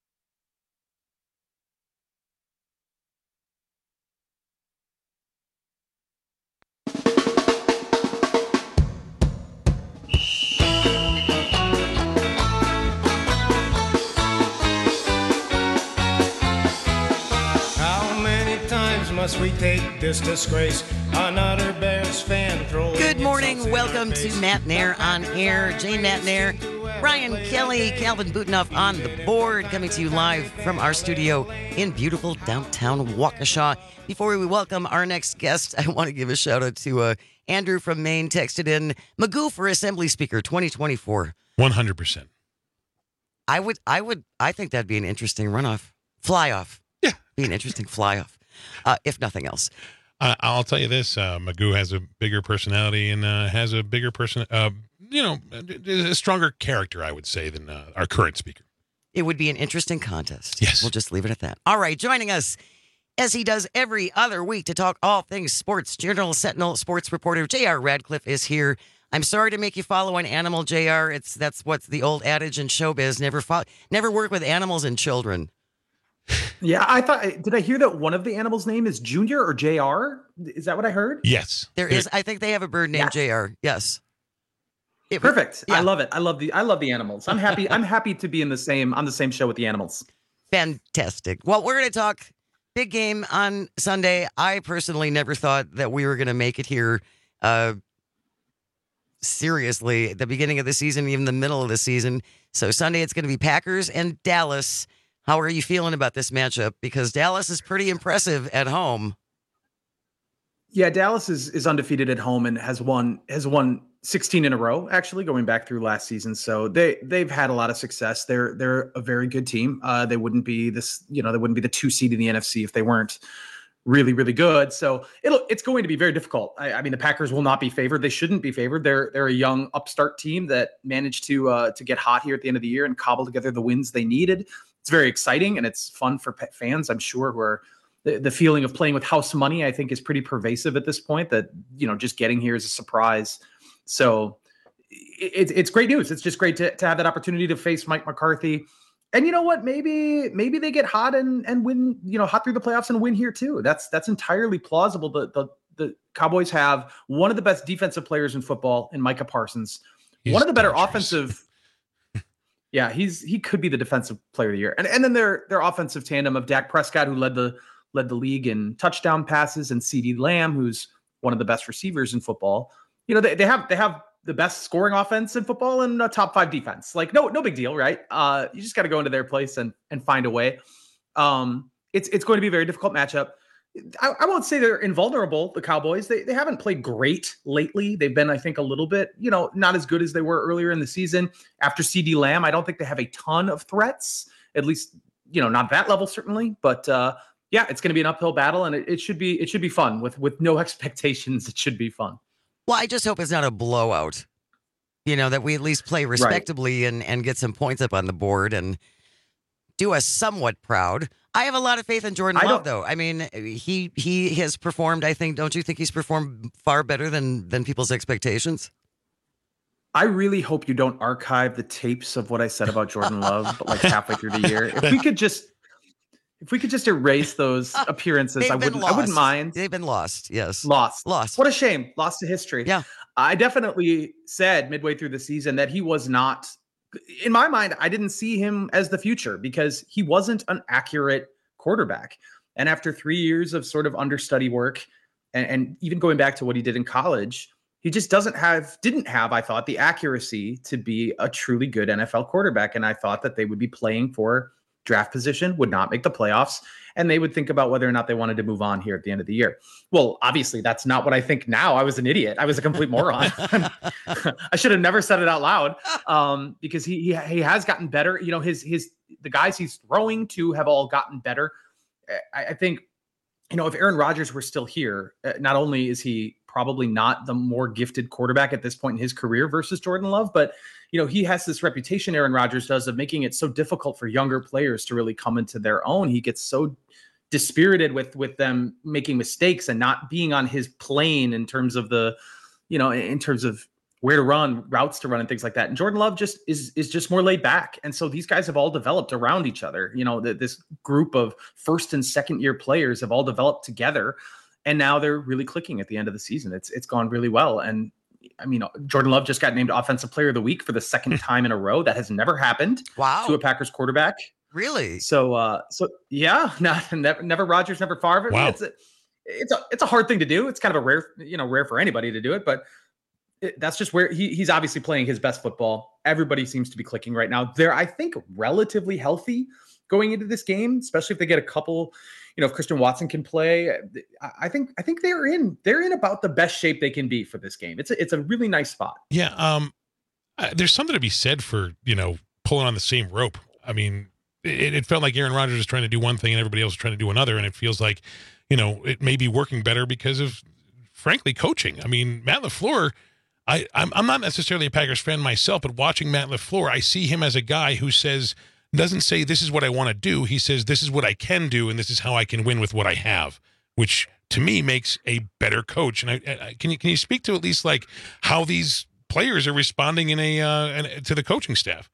Must we take this disgrace? Another Bears fan throwing. Good morning. Welcome to Matt Nair on Air. Jane Matt Nair, Brian Kelly, Calvin Butenoff on the board, coming to you live from our studio in beautiful downtown Waukesha. Before we welcome our next guest, I want to give a shout out to uh, Andrew from Maine. Texted in Magoo for Assembly Speaker twenty twenty-four. one hundred percent. I would, I would, I think that'd be an interesting runoff, fly off. Yeah, be an interesting fly off. Uh, if nothing else. Uh, I'll tell you this, uh, Magoo has a bigger personality and uh, has a bigger person, uh, you know, a stronger character, I would say, than uh, our current speaker. It would be an interesting contest. Yes. We'll just leave it at that. All right, joining us, as he does every other week, to talk all things sports, Journal Sentinel sports reporter J R Radcliffe is here. I'm sorry to make you follow an animal, J R. It's That's what's the old adage in showbiz, never, fo- never work with animals and children. Yeah, I thought, did I hear that one of the animals' name is Junior or J R? Is that what I heard? Yes. There is, I think they have a bird named yeah. J R. Yes. It, Perfect. Yeah. I love it. I love the I love the animals. I'm happy I'm happy to be in the same on the same show with the animals. Fantastic. Well, we're going to talk big game on Sunday. I personally never thought that we were going to make it here uh seriously at the beginning of the season, even the middle of the season. So Sunday it's going to be Packers and Dallas. How are you feeling about this matchup? Because Dallas is pretty impressive at home. Yeah, Dallas is is undefeated at home and has won has won sixteen in a row, actually, going back through last season. So they they've had a lot of success. They're they're a very good team. Uh, they wouldn't be this, you know, they wouldn't be the two seed in the N F C if they weren't really, really good. So it'll it's going to be very difficult. I, I mean, the Packers will not be favored. They shouldn't be favored. They're they're a young upstart team that managed to uh, to get hot here at the end of the year and cobble together the wins they needed. It's very exciting and it's fun for fans, I'm sure, who are the, the feeling of playing with house money, I think, is pretty pervasive at this point, that, you know, just getting here is a surprise. So it, it's great news. It's just great to, to have that opportunity to face Mike McCarthy. And you know what? Maybe maybe they get hot and and win, you know, hot through the playoffs and win here too. That's that's entirely plausible. The the, the Cowboys have one of the best defensive players in football in Micah Parsons. He's one of the better dangerous. offensive Yeah, he's he could be the defensive player of the year. And and then their their offensive tandem of Dak Prescott, who led the led the league in touchdown passes, and CeeDee Lamb, who's one of the best receivers in football. You know, they, they have they have the best scoring offense in football and a top five defense. Like, no, no big deal, right? Uh, you just got to go into their place and and find a way. Um, it's it's going to be a very difficult matchup. I, I won't say they're invulnerable, the Cowboys. They they haven't played great lately. They've been, I think, a little bit, you know, not as good as they were earlier in the season. After CeeDee Lamb, I don't think they have a ton of threats, at least, you know, not that level, certainly. But uh, yeah, it's going to be an uphill battle, and it, it should be it should be fun with with no expectations. It should be fun. Well, I just hope it's not a blowout, you know, that we at least play respectably right. and, and get some points up on the board and do us somewhat proud. I have a lot of faith in Jordan Love, though. I mean, he he has performed, I think, don't you think he's performed far better than than people's expectations? I really hope you don't archive the tapes of what I said about Jordan Love, like halfway through the year. If we could just if we could just erase those appearances, They've I wouldn't lost. I wouldn't mind. They've been lost, yes. Lost. Lost. What a shame. Lost to history. Yeah. I definitely said midway through the season that he was not, in my mind, I didn't see him as the future because he wasn't an accurate quarterback. And after three years of sort of understudy work and, and even going back to what he did in college, he just doesn't have, didn't have, I thought, the accuracy to be a truly good N F L quarterback. And I thought that they would be playing for draft position, would not make the playoffs, and they would think about whether or not they wanted to move on here at the end of the year. Well, obviously, that's not what I think now. I was an idiot. I was a complete moron. I should have never said it out loud um, because he, he he has gotten better. You know, his his the guys he's throwing to have all gotten better. I, I think, you know, if Aaron Rodgers were still here, not only is he probably not the more gifted quarterback at this point in his career versus Jordan Love, but you know, he has this reputation, Aaron Rodgers does, of making it so difficult for younger players to really come into their own. He gets so dispirited with with them making mistakes and not being on his plane in terms of the, you know, in terms of where to run, routes to run, and things like that. And Jordan Love just is is just more laid back. And so these guys have all developed around each other. You know, the, this group of first and second year players have all developed together, and now they're really clicking at the end of the season. It's it's gone really well. And I mean, Jordan Love just got named Offensive Player of the Week for the second time in a row. That has never happened wow. to a Packers quarterback. Really? So, uh, so yeah, not never, never Rodgers, never Favre. Wow. It's a, it's a, it's a hard thing to do. It's kind of a rare, you know, rare for anybody to do it, but it, that's just where he he's obviously playing his best football. Everybody seems to be clicking right now. They're, I think, relatively healthy going into this game, especially if they get a couple. You know, if Christian Watson can play, I think I think they're in they're in about the best shape they can be for this game. It's a, it's a really nice spot. Yeah, um, uh, there's something to be said for, you know, pulling on the same rope. I mean, it, it felt like Aaron Rodgers is trying to do one thing and everybody else is trying to do another, and it feels like, you know, it may be working better because of, frankly, coaching. I mean, Matt LaFleur, I I'm, I'm not necessarily a Packers fan myself, but watching Matt LaFleur, I see him as a guy who says. Doesn't say this is what I want to do. He says this is what I can do, and this is how I can win with what I have, which to me makes a better coach. And I, I can you can you speak to at least like how these players are responding in a uh, in, to the coaching staff?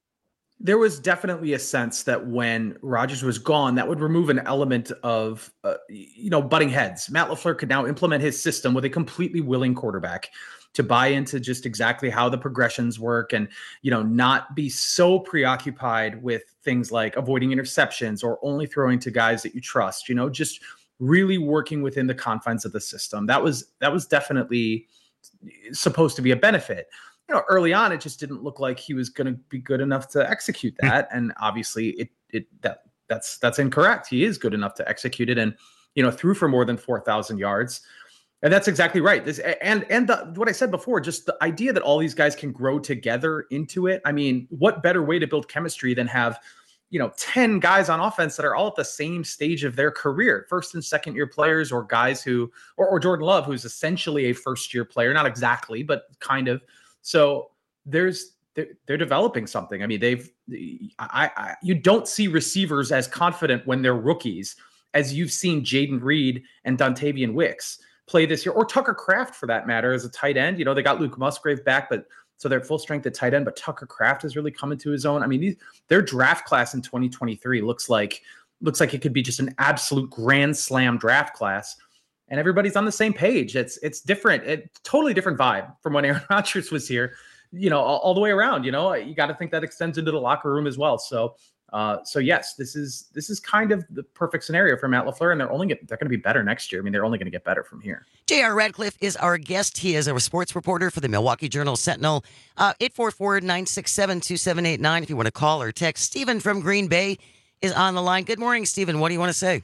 There was definitely a sense that when Rodgers was gone, that would remove an element of uh, you know butting heads. Matt LaFleur could now implement his system with a completely willing quarterback to buy into just exactly how the progressions work and, you know, not be so preoccupied with things like avoiding interceptions or only throwing to guys that you trust, you know, just really working within the confines of the system. That was, that was definitely supposed to be a benefit. You know, early on, it just didn't look like he was going to be good enough to execute that. And obviously it, it, that that's, that's incorrect. He is good enough to execute it and, you know, threw for more than four thousand yards. And that's exactly right. This and and the, what I said before, just the idea that all these guys can grow together into it. I mean, what better way to build chemistry than have, you know, ten guys on offense that are all at the same stage of their career, first and second year players, or guys who, or, or Jordan Love, who's essentially a first year player, not exactly, but kind of. So there's they're, they're developing something. I mean, they've I, I you don't see receivers as confident when they're rookies as you've seen Jaden Reed and Dontavian Wicks play this year, or Tucker Kraft for that matter, as a tight end. You know, they got Luke Musgrave back, but so they're full strength at tight end, but Tucker Kraft is really coming to his own. I mean, these, their draft class in twenty twenty-three looks like, looks like it could be just an absolute grand slam draft class. And everybody's on the same page. It's, it's different. It's totally different vibe from when Aaron Rodgers was here, you know, all, all the way around. You know, you got to think that extends into the locker room as well. So, Uh, so yes, this is this is kind of the perfect scenario for Matt LaFleur, and they're only get, they're going to be better next year. I mean, they're only going to get better from here. J R. Radcliffe is our guest. He is a sports reporter for the Milwaukee Journal Sentinel. Uh, eight four four, nine six seven, two seven eight nine if you want to call or text. Stephen from Green Bay is on the line. Good morning, Stephen. What do you want to say?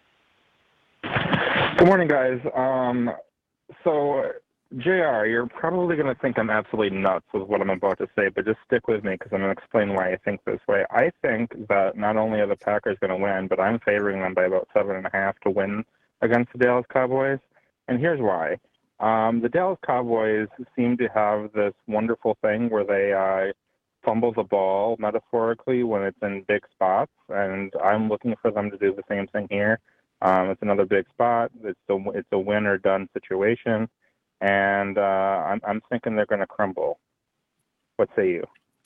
Good morning, guys. Um, so. J R, you're probably going to think I'm absolutely nuts with what I'm about to say, but just stick with me because I'm going to explain why I think this way. I think that not only are the Packers going to win, but I'm favoring them by about seven and a half to win against the Dallas Cowboys. And here's why. Um, the Dallas Cowboys seem to have this wonderful thing where they uh, fumble the ball, metaphorically, when it's in big spots, and I'm looking for them to do the same thing here. Um, it's another big spot. It's a, it's a win or done situation. And uh, I'm, I'm thinking they're going to crumble. What say you?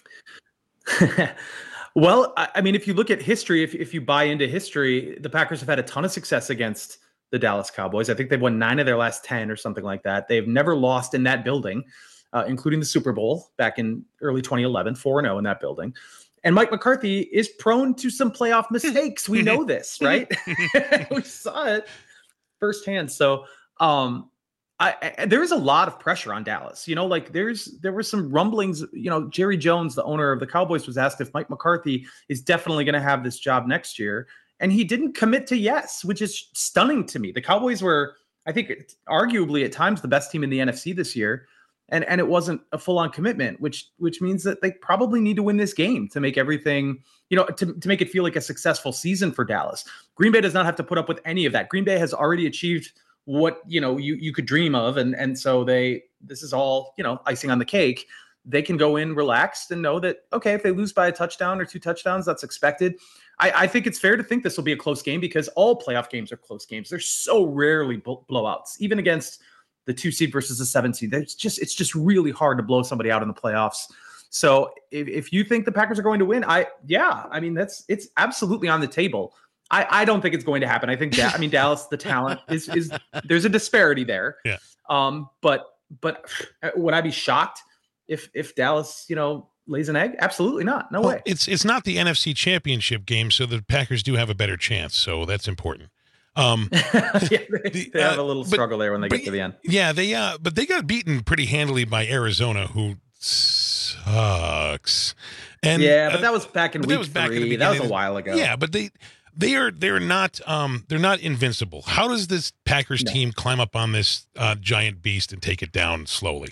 Well, I, I mean, if you look at history, if if you buy into history, the Packers have had a ton of success against the Dallas Cowboys. I think they've won nine of their last ten or something like that. They've never lost in that building, uh, including the Super Bowl back in early twenty eleven, four and oh in that building. And Mike McCarthy is prone to some playoff mistakes. We know this, right? We saw it firsthand. So, um, I, I, there is a lot of pressure on Dallas. You know, like there's there were some rumblings. You know, Jerry Jones, the owner of the Cowboys, was asked if Mike McCarthy is definitely going to have this job next year, and he didn't commit to yes, which is stunning to me. The Cowboys were, I think, arguably at times the best team in the N F C this year, and and it wasn't a full on commitment, which which means that they probably need to win this game to make everything, you know, to to make it feel like a successful season for Dallas. Green Bay does not have to put up with any of that. Green Bay has already achieved what, you know, you, you could dream of. And, and so they, this is all, you know, icing on the cake. They can go in relaxed and know that, okay, if they lose by a touchdown or two touchdowns, that's expected. I, I think it's fair to think this will be a close game because all playoff games are close games. They're so rarely blowouts, even against the two seed versus the seven seed. It's just it's just really hard to blow somebody out in the playoffs. So if, if you think the Packers are going to win, I yeah, I mean that's it's absolutely on the table. I, I don't think it's going to happen. I think that I mean Dallas, the talent is is there's a disparity there. Yeah. Um, but but would I be shocked if if Dallas, you know, lays an egg? Absolutely not. No well, way. It's it's not the N F C Championship game, so the Packers do have a better chance. So that's important. Um, yeah, they, the, they have uh, a little but- struggle there when they but- get to the end. Yeah, they uh, but they got beaten pretty handily by Arizona, who sucks. And yeah, but uh, that was back in but week that was back in the three. That was a beginning. while ago. Yeah, but they they are they're not um they're not invincible. How does this Packers No. team climb up on this uh, giant beast and take it down slowly?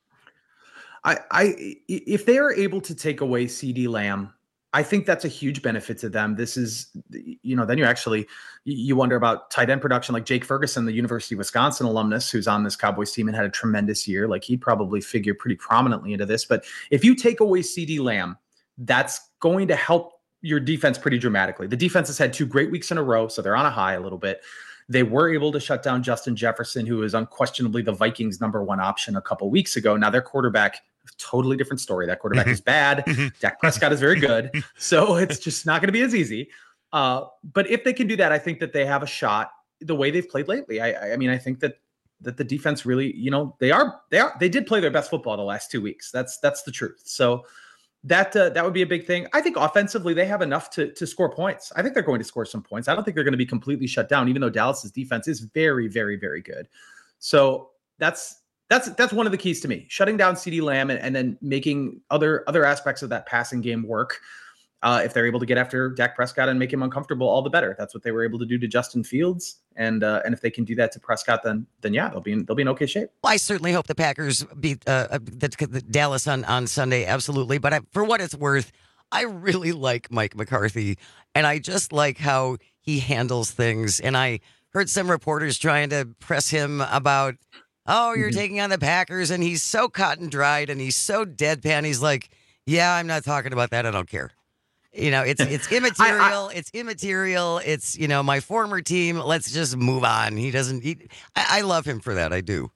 I, I, if they are able to take away CeeDee Lamb, I think that's a huge benefit to them. This is, you know, then you actually, you wonder about tight end production, like Jake Ferguson, the University of Wisconsin alumnus, who's on this Cowboys team and had a tremendous year. Like he'd probably figure pretty prominently into this. But if you take away CeeDee Lamb, that's going to help your defense pretty dramatically. The defense has had two great weeks in a row, so they're on a high a little bit. They were able to shut down Justin Jefferson, who is unquestionably the Vikings' number one option a couple weeks ago. Now their quarterback, totally different story. That quarterback is bad. Dak Prescott is very good. So it's just not going to be as easy. Uh, but if they can do that, I think that they have a shot the way they've played lately. I, I mean, I think that that the defense really, you know, they are, they are, they did play their best football the last two weeks. That's, that's the truth. So that, uh, that would be a big thing. I think offensively, they have enough to, to score points. I think they're going to score some points. I don't think they're going to be completely shut down, even though Dallas's defense is very, very, very good. So that's, That's that's one of the keys to me, shutting down CeeDee Lamb and, and then making other other aspects of that passing game work. Uh, if they're able to get after Dak Prescott and make him uncomfortable, all the better. That's what they were able to do to Justin Fields, and uh, and if they can do that to Prescott, then then yeah, they'll be in, they'll be in okay shape. Well, I certainly hope the Packers beat uh, the, the Dallas on, on Sunday, absolutely. But I, for what it's worth, I really like Mike McCarthy, and I just like how he handles things. And I heard some reporters trying to press him about, oh, you're Mhm. taking on the Packers, and he's so cut and dried, and he's so deadpan. He's like, yeah, I'm not talking about that. I don't care. You know, it's it's immaterial. I, I, it's immaterial. It's, you know, my former team. Let's just move on. He doesn't. He, I, I love him for that. I do.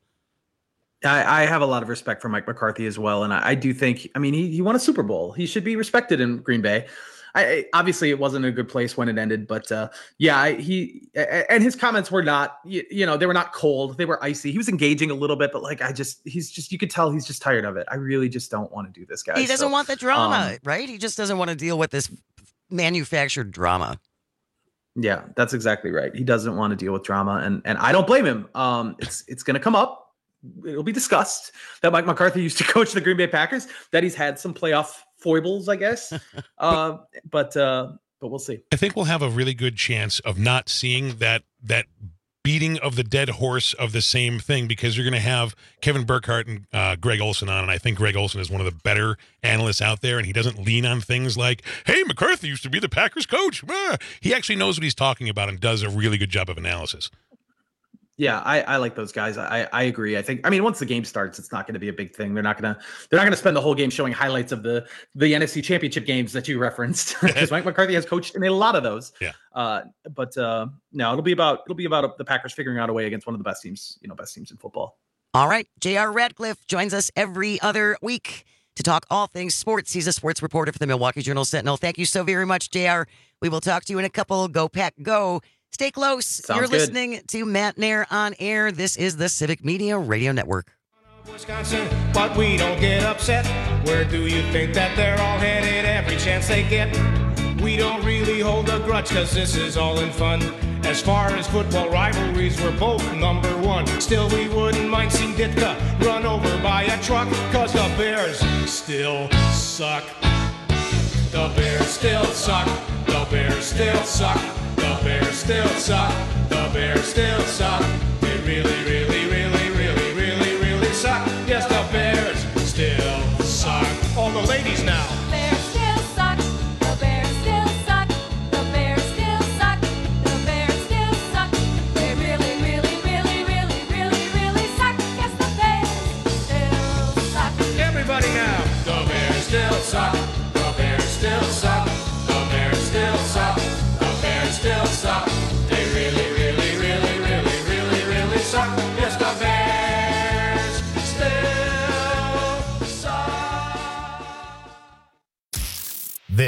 I, I have a lot of respect for Mike McCarthy as well, and I, I do think. I mean, he he won a Super Bowl. He should be respected in Green Bay. I, I obviously it wasn't a good place when it ended, but uh, yeah, I, he and his comments were not. You, you know, they were not cold. They were icy. He was engaging a little bit, but like I just, he's just. You could tell he's just tired of it. I really just don't want to do this, guys. He doesn't So, want the drama, um, right? He just doesn't want to deal with this manufactured drama. Yeah, that's exactly right. He doesn't want to deal with drama, and and I don't blame him. Um, it's it's going to come up. It'll be discussed that Mike McCarthy used to coach the Green Bay Packers. That he's had some playoff foibles, I guess. uh, but uh, but we'll see. I think we'll have a really good chance of not seeing that that beating of the dead horse of the same thing, because you're going to have Kevin Burkhardt and uh, Greg Olson on, and I think Greg Olson is one of the better analysts out there, and he doesn't lean on things like, hey, McCarthy used to be the Packers coach. Ah. He actually knows what he's talking about and does a really good job of analysis. Yeah, I, I like those guys. I, I agree. I think, I mean, once the game starts, it's not going to be a big thing. They're not going to, they're not going to spend the whole game showing highlights of the, the N F C Championship games that you referenced, because Mike McCarthy has coached in a lot of those. Yeah. Uh, but uh, no, it'll be about, it'll be about the Packers figuring out a way against one of the best teams, you know, best teams in football. All right. J R. Radcliffe joins us every other week to talk all things sports. He's a sports reporter for the Milwaukee Journal Sentinel. Thank you so very much, J R. We will talk to you in a couple. Go Pack Go. Stay close. Sounds You're good. listening to Matt Nair on Air. This is the Civic Media Radio Network. Wisconsin, but we don't get upset. Where do you think that they're all headed every chance they get? We don't really hold a grudge, cause this is all in fun. As far as football rivalries, we're both number one. Still, we wouldn't mind seeing Ditka run over by a truck, cause the Bears still suck. The Bears still suck. The Bears still suck. The Bears still suck. The Bears still suck. They really, really, really, really, really, really suck. Yes, the Bears still suck. All the ladies now. Bears still suck. The Bears still suck. The Bears still suck. The Bears still suck. They really, really, really, really, really, really suck. Yes, the Bears still suck. Everybody now. The Bears still suck. The Bears still suck. The Bears still suck. The Bears still suck. They really, really, really, really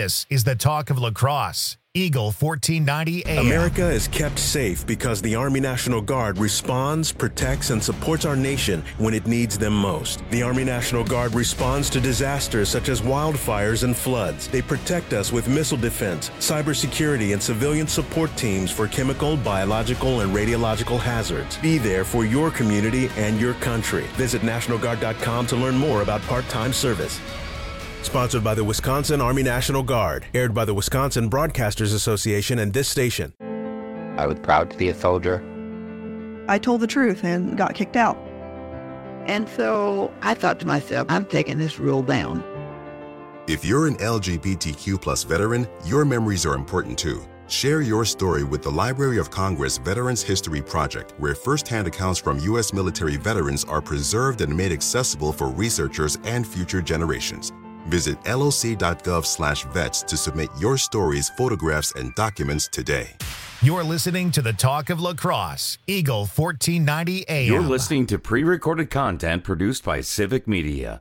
This is the talk of lacrosse. Eagle fourteen ninety A M. America is kept safe because the Army National Guard responds, protects, and supports our nation when it needs them most. The Army National Guard responds to disasters such as wildfires and floods. They protect us with missile defense, cybersecurity, and civilian support teams for chemical, biological, and radiological hazards. Be there for your community and your country. Visit National Guard dot com to learn more about part-time service. Sponsored by the Wisconsin Army National Guard. Aired by the Wisconsin Broadcasters Association and this station. I was proud to be a soldier. I told the truth and got kicked out. And so I thought to myself, I'm taking this rule down. If you're an L G B T Q plus veteran, your memories are important too. Share your story with the Library of Congress Veterans History Project, where firsthand accounts from U S military veterans are preserved and made accessible for researchers and future generations. Visit L O C dot gov slash vets to submit your stories, photographs, and documents today. You're listening to the talk of lacrosse. Eagle fourteen ninety A M. You're listening to pre-recorded content produced by Civic Media.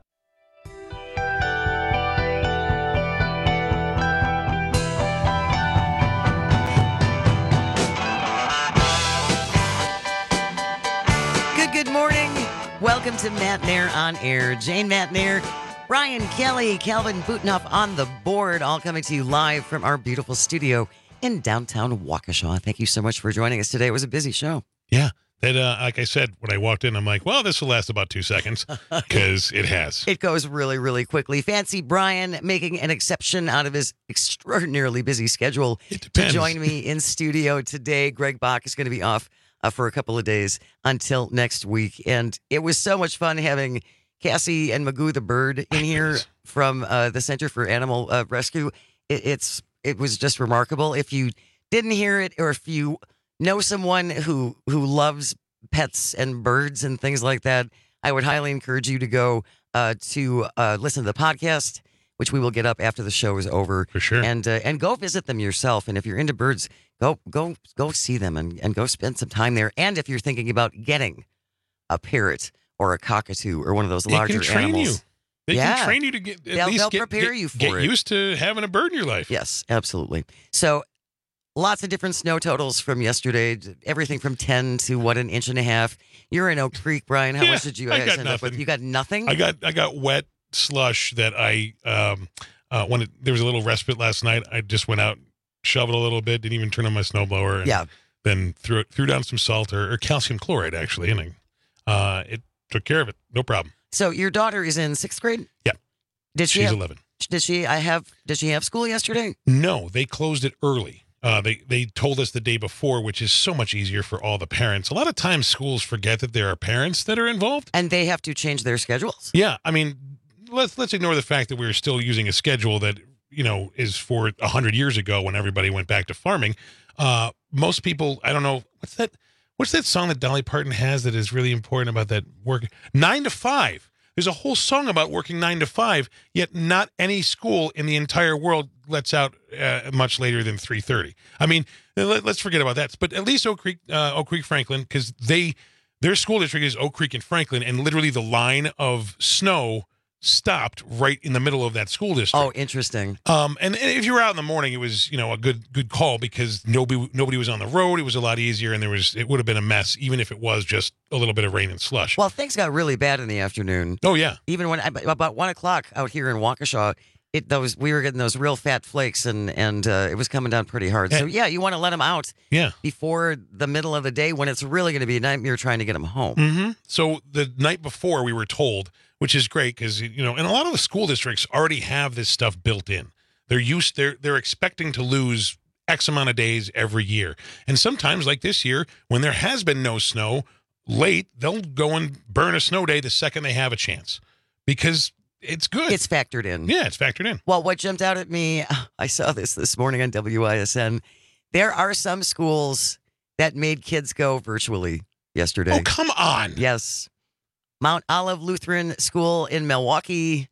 Good, good morning. Welcome to Matt Nair on Air. Jane Matt Nair, Brian Kelly, Calvin Butenhoff on the board, all coming to you live from our beautiful studio in downtown Waukesha. Thank you so much for joining us today. It was a busy show. Yeah. That, uh, like I said, when I walked in, I'm like, well, this will last about two seconds because it has. It goes really, really quickly. Fancy Brian making an exception out of his extraordinarily busy schedule to join me in studio today. Greg Bach is going to be off uh, for a couple of days until next week. And it was so much fun having Cassie and Magoo the bird in here from uh, the Center for Animal uh, Rescue. It, it's it was just remarkable. If you didn't hear it, or if you know someone who who loves pets and birds and things like that, I would highly encourage you to go uh, to uh, listen to the podcast, which we will get up after the show is over. For sure. And uh, and go visit them yourself. And if you're into birds, go go go see them and, and go spend some time there. And if you're thinking about getting a parrot or a cockatoo or one of those They larger can train animals. you. They yeah. can train you to get at they'll, least they'll get, prepare get- you for get it. used to having a bird in your life. Yes, absolutely. So lots of different snow totals from yesterday. Everything from ten to what, an inch and a half. You're in Oak Creek, Brian. How Yeah, much did you I guys got end up with? nothing. You got nothing? I got I got wet slush that I um uh when it, there was a little respite last night. I just went out, shoveled a little bit, didn't even turn on my snowblower. And Yeah. Then threw it threw down some salt or, or calcium chloride actually, and I, uh it took care of it. No problem. So your daughter is in sixth grade? Yeah. Did she She's have, eleven. Did she I have did she have school yesterday? No, they closed it early. Uh, they they told us the day before, which is so much easier for all the parents. A lot of times schools forget that there are parents that are involved. And they have to change their schedules. Yeah, I mean, let's let's ignore the fact that we're still using a schedule that, you know, is for a hundred years ago when everybody went back to farming. Uh, most people, I don't know, what's that? What's that song that Dolly Parton has that is really important about that work? Nine to five. There's a whole song about working nine to five, yet not any school in the entire world lets out uh, much later than three thirty. I mean, let, let's forget about that. But at least Oak Creek, uh, Oak Creek Franklin, because they their school district is Oak Creek and Franklin, and literally the line of snow stopped right in the middle of that school district. Oh, interesting. Um, and, and if you were out in the morning, it was, you know, a good good call because nobody nobody was on the road. It was a lot easier, and there was it would have been a mess even if it was just a little bit of rain and slush. Well, things got really bad in the afternoon. Oh yeah. Even when about one o'clock out here in Waukesha, it those we were getting those real fat flakes, and and uh, it was coming down pretty hard. So yeah, you want to let them out. Yeah. Before the middle of the day when it's really going to be a nightmare trying to get them home. Mm-hmm. So the night before we were told, which is great because, you know, and a lot of the school districts already have this stuff built in. They're used, they're, they're expecting to lose X amount of days every year. And sometimes like this year, when there has been no snow late, they'll go and burn a snow day the second they have a chance because it's good. It's factored in. Yeah, it's factored in. Well, what jumped out at me, I saw this this morning on W I S N. There are some schools that made kids go virtually yesterday. Oh, come on. Yes. Mount Olive Lutheran School in Milwaukee.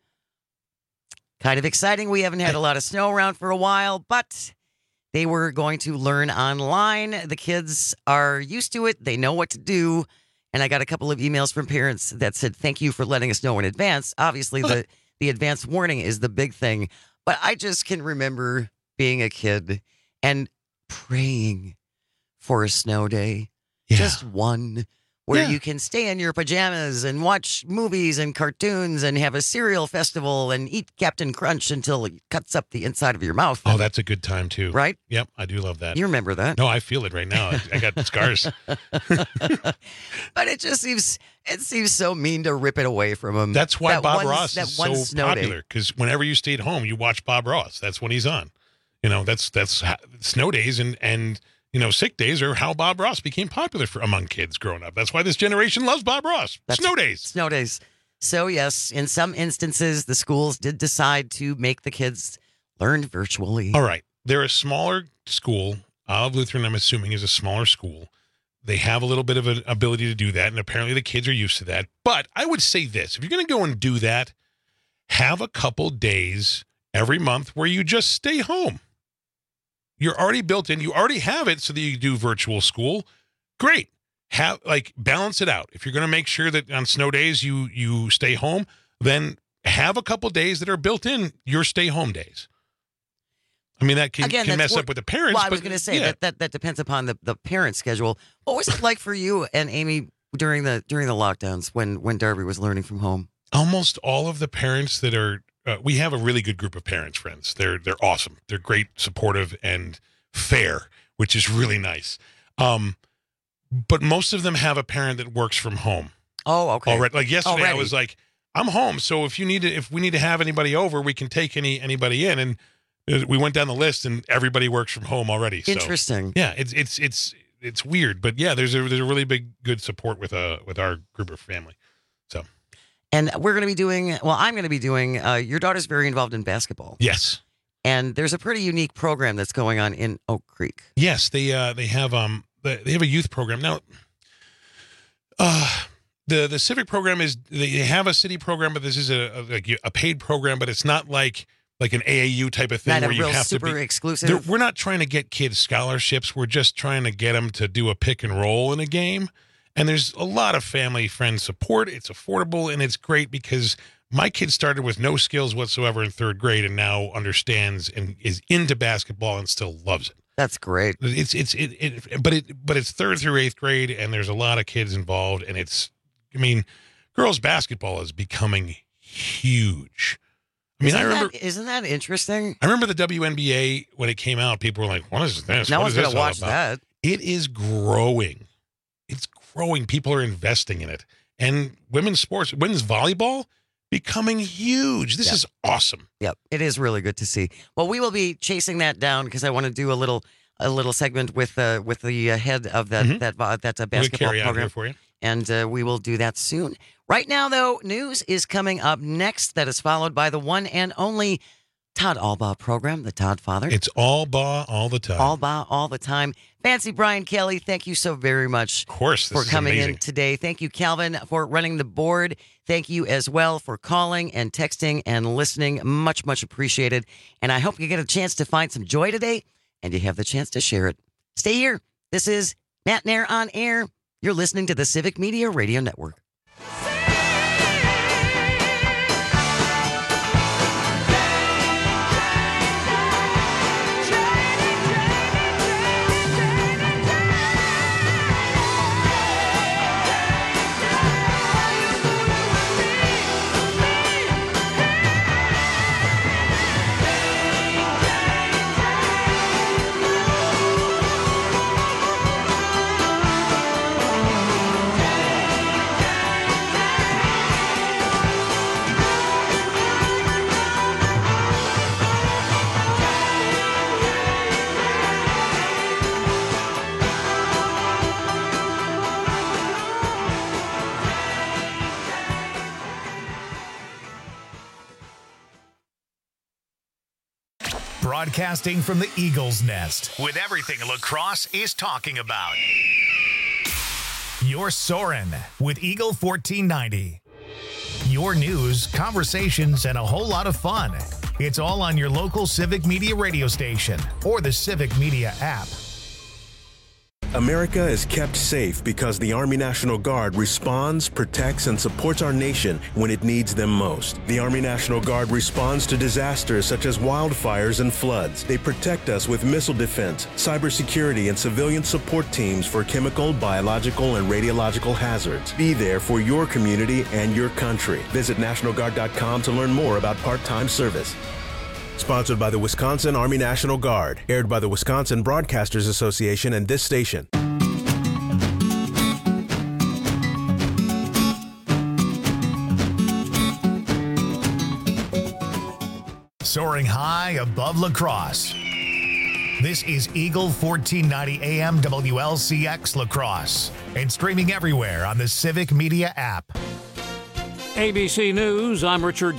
Kind of exciting. We haven't had a lot of snow around for a while, but they were going to learn online. The kids are used to it. They know what to do. And I got a couple of emails from parents that said, thank you for letting us know in advance. Obviously, the, the advance warning is the big thing. But I just can remember being a kid and praying for a snow day. Yeah. Just one where Yeah. you can stay in your pajamas and watch movies and cartoons and have a cereal festival and eat Captain Crunch until it cuts up the inside of your mouth. Oh, that's a good time too. Right? Yep, I do love that. You remember that? No, I feel it right now. I, I got scars. But it just seems it seems so mean to rip it away from him. That's why That Bob one- Ross that is one so snow day. popular, because whenever you stayed home, you watch Bob Ross. That's when he's on. You know, that's that's ha- snow days and and you know sick days are how Bob Ross became popular for among kids growing up. That's why this generation loves Bob Ross. That's- Snow days. Snow days. So yes, in some instances, the schools did decide to make the kids learn virtually. All right, they're a smaller school. Olive Lutheran, I'm assuming, is a smaller school. They have a little bit of an ability to do that, and apparently the kids are used to that. But I would say this: if you're going to go and do that, have a couple days every month where you just stay home. You're already built in. You already have it so that you do virtual school. Great. Have like balance it out. If you're going to make sure that on snow days you you stay home, then have a couple days that are built in your stay home days. I mean, that can, Again, can that's mess what- up with the parents. Well, I was but going to say yeah. that, that that depends upon the, the parent schedule. What was it like for you and Amy during the during the lockdowns when when Darby was learning from home? Almost all of the parents that are uh, we have a really good group of parents friends. They're they're awesome. They're great, supportive, and fair, which is really nice. Um, but most of them have a parent that works from home. Oh, okay. Already. Like yesterday, I Already. was like, I'm home, so if you need to, if we need to have anybody over, we can take any anybody in. And uh, we went down the list, and everybody works from home already. So, Interesting. yeah, it's it's it's it's weird, but yeah, there's a there's a really big good support with uh with our group of family. So And we're going to be doing, well, I'm going to be doing, uh, your daughter's very involved in basketball. yes. And there's a pretty unique program that's going on in Oak Creek. Yes, they uh they have um they they have a youth program now. Uh the the civic program is they have a city program, but this is a, a like a paid program, but it's not like like an A A U type of thing Not a where you real have super to be exclusive. They're- We're not trying to get kids scholarships. We're just trying to get them to do a pick and roll in a game. And there's a lot of family friend support. It's affordable and it's great because my kid started with no skills whatsoever in third grade and now understands and is into basketball and still loves it. That's great. It's it's it, it but it but it's third through eighth grade and there's a lot of kids involved and it's I mean girls basketball is becoming huge. I mean isn't I remember that, isn't that interesting? I remember the W N B A when it came out. People were like, "What is this? No What one's is going this to all watch about?" that. It is growing. It's growing. People are investing in it, and women's sports, women's volleyball, becoming huge. This Yep. is awesome. Yep, it is really good to see. Well, we will be chasing that down because I want to do a little a little segment with uh, with the uh, head of that Mhm. that uh, that uh, We'll basketball carry out program here for you. and uh, we will do that soon. Right now, though, news is coming up next. That is followed by the one and only Todd Albaugh program, the Todd Father. It's all ba all the time. Albaugh all the time. Fancy Brian Kelly, thank you so very much of course, this for is coming amazing. in today. Thank you, Calvin, for running the board. Thank you as well for calling and texting and listening. Much, much appreciated. And I hope you get a chance to find some joy today and you have the chance to share it. Stay here. This is Matt Nair on Air. You're listening to the Civic Media Radio Network. Broadcasting from the Eagles Nest with everything lacrosse is talking about. You're Soarin' with Eagle fourteen ninety. Your news, conversations, and a whole lot of fun. It's all on your local Civic Media radio station or the Civic Media app. America is kept safe because the Army National Guard responds, protects, and supports our nation when it needs them most. The Army National Guard responds to disasters such as wildfires and floods. They protect us with missile defense, cybersecurity, and civilian support teams for chemical, biological, and radiological hazards. Be there for your community and your country. Visit National Guard dot com to learn more about part-time service. Sponsored by the Wisconsin Army National Guard. Aired by the Wisconsin Broadcasters Association and this station. Soaring high above La Crosse. This is Eagle fourteen ninety A M W L C X La Crosse and streaming everywhere on the Civic Media app. A B C News, I'm Richard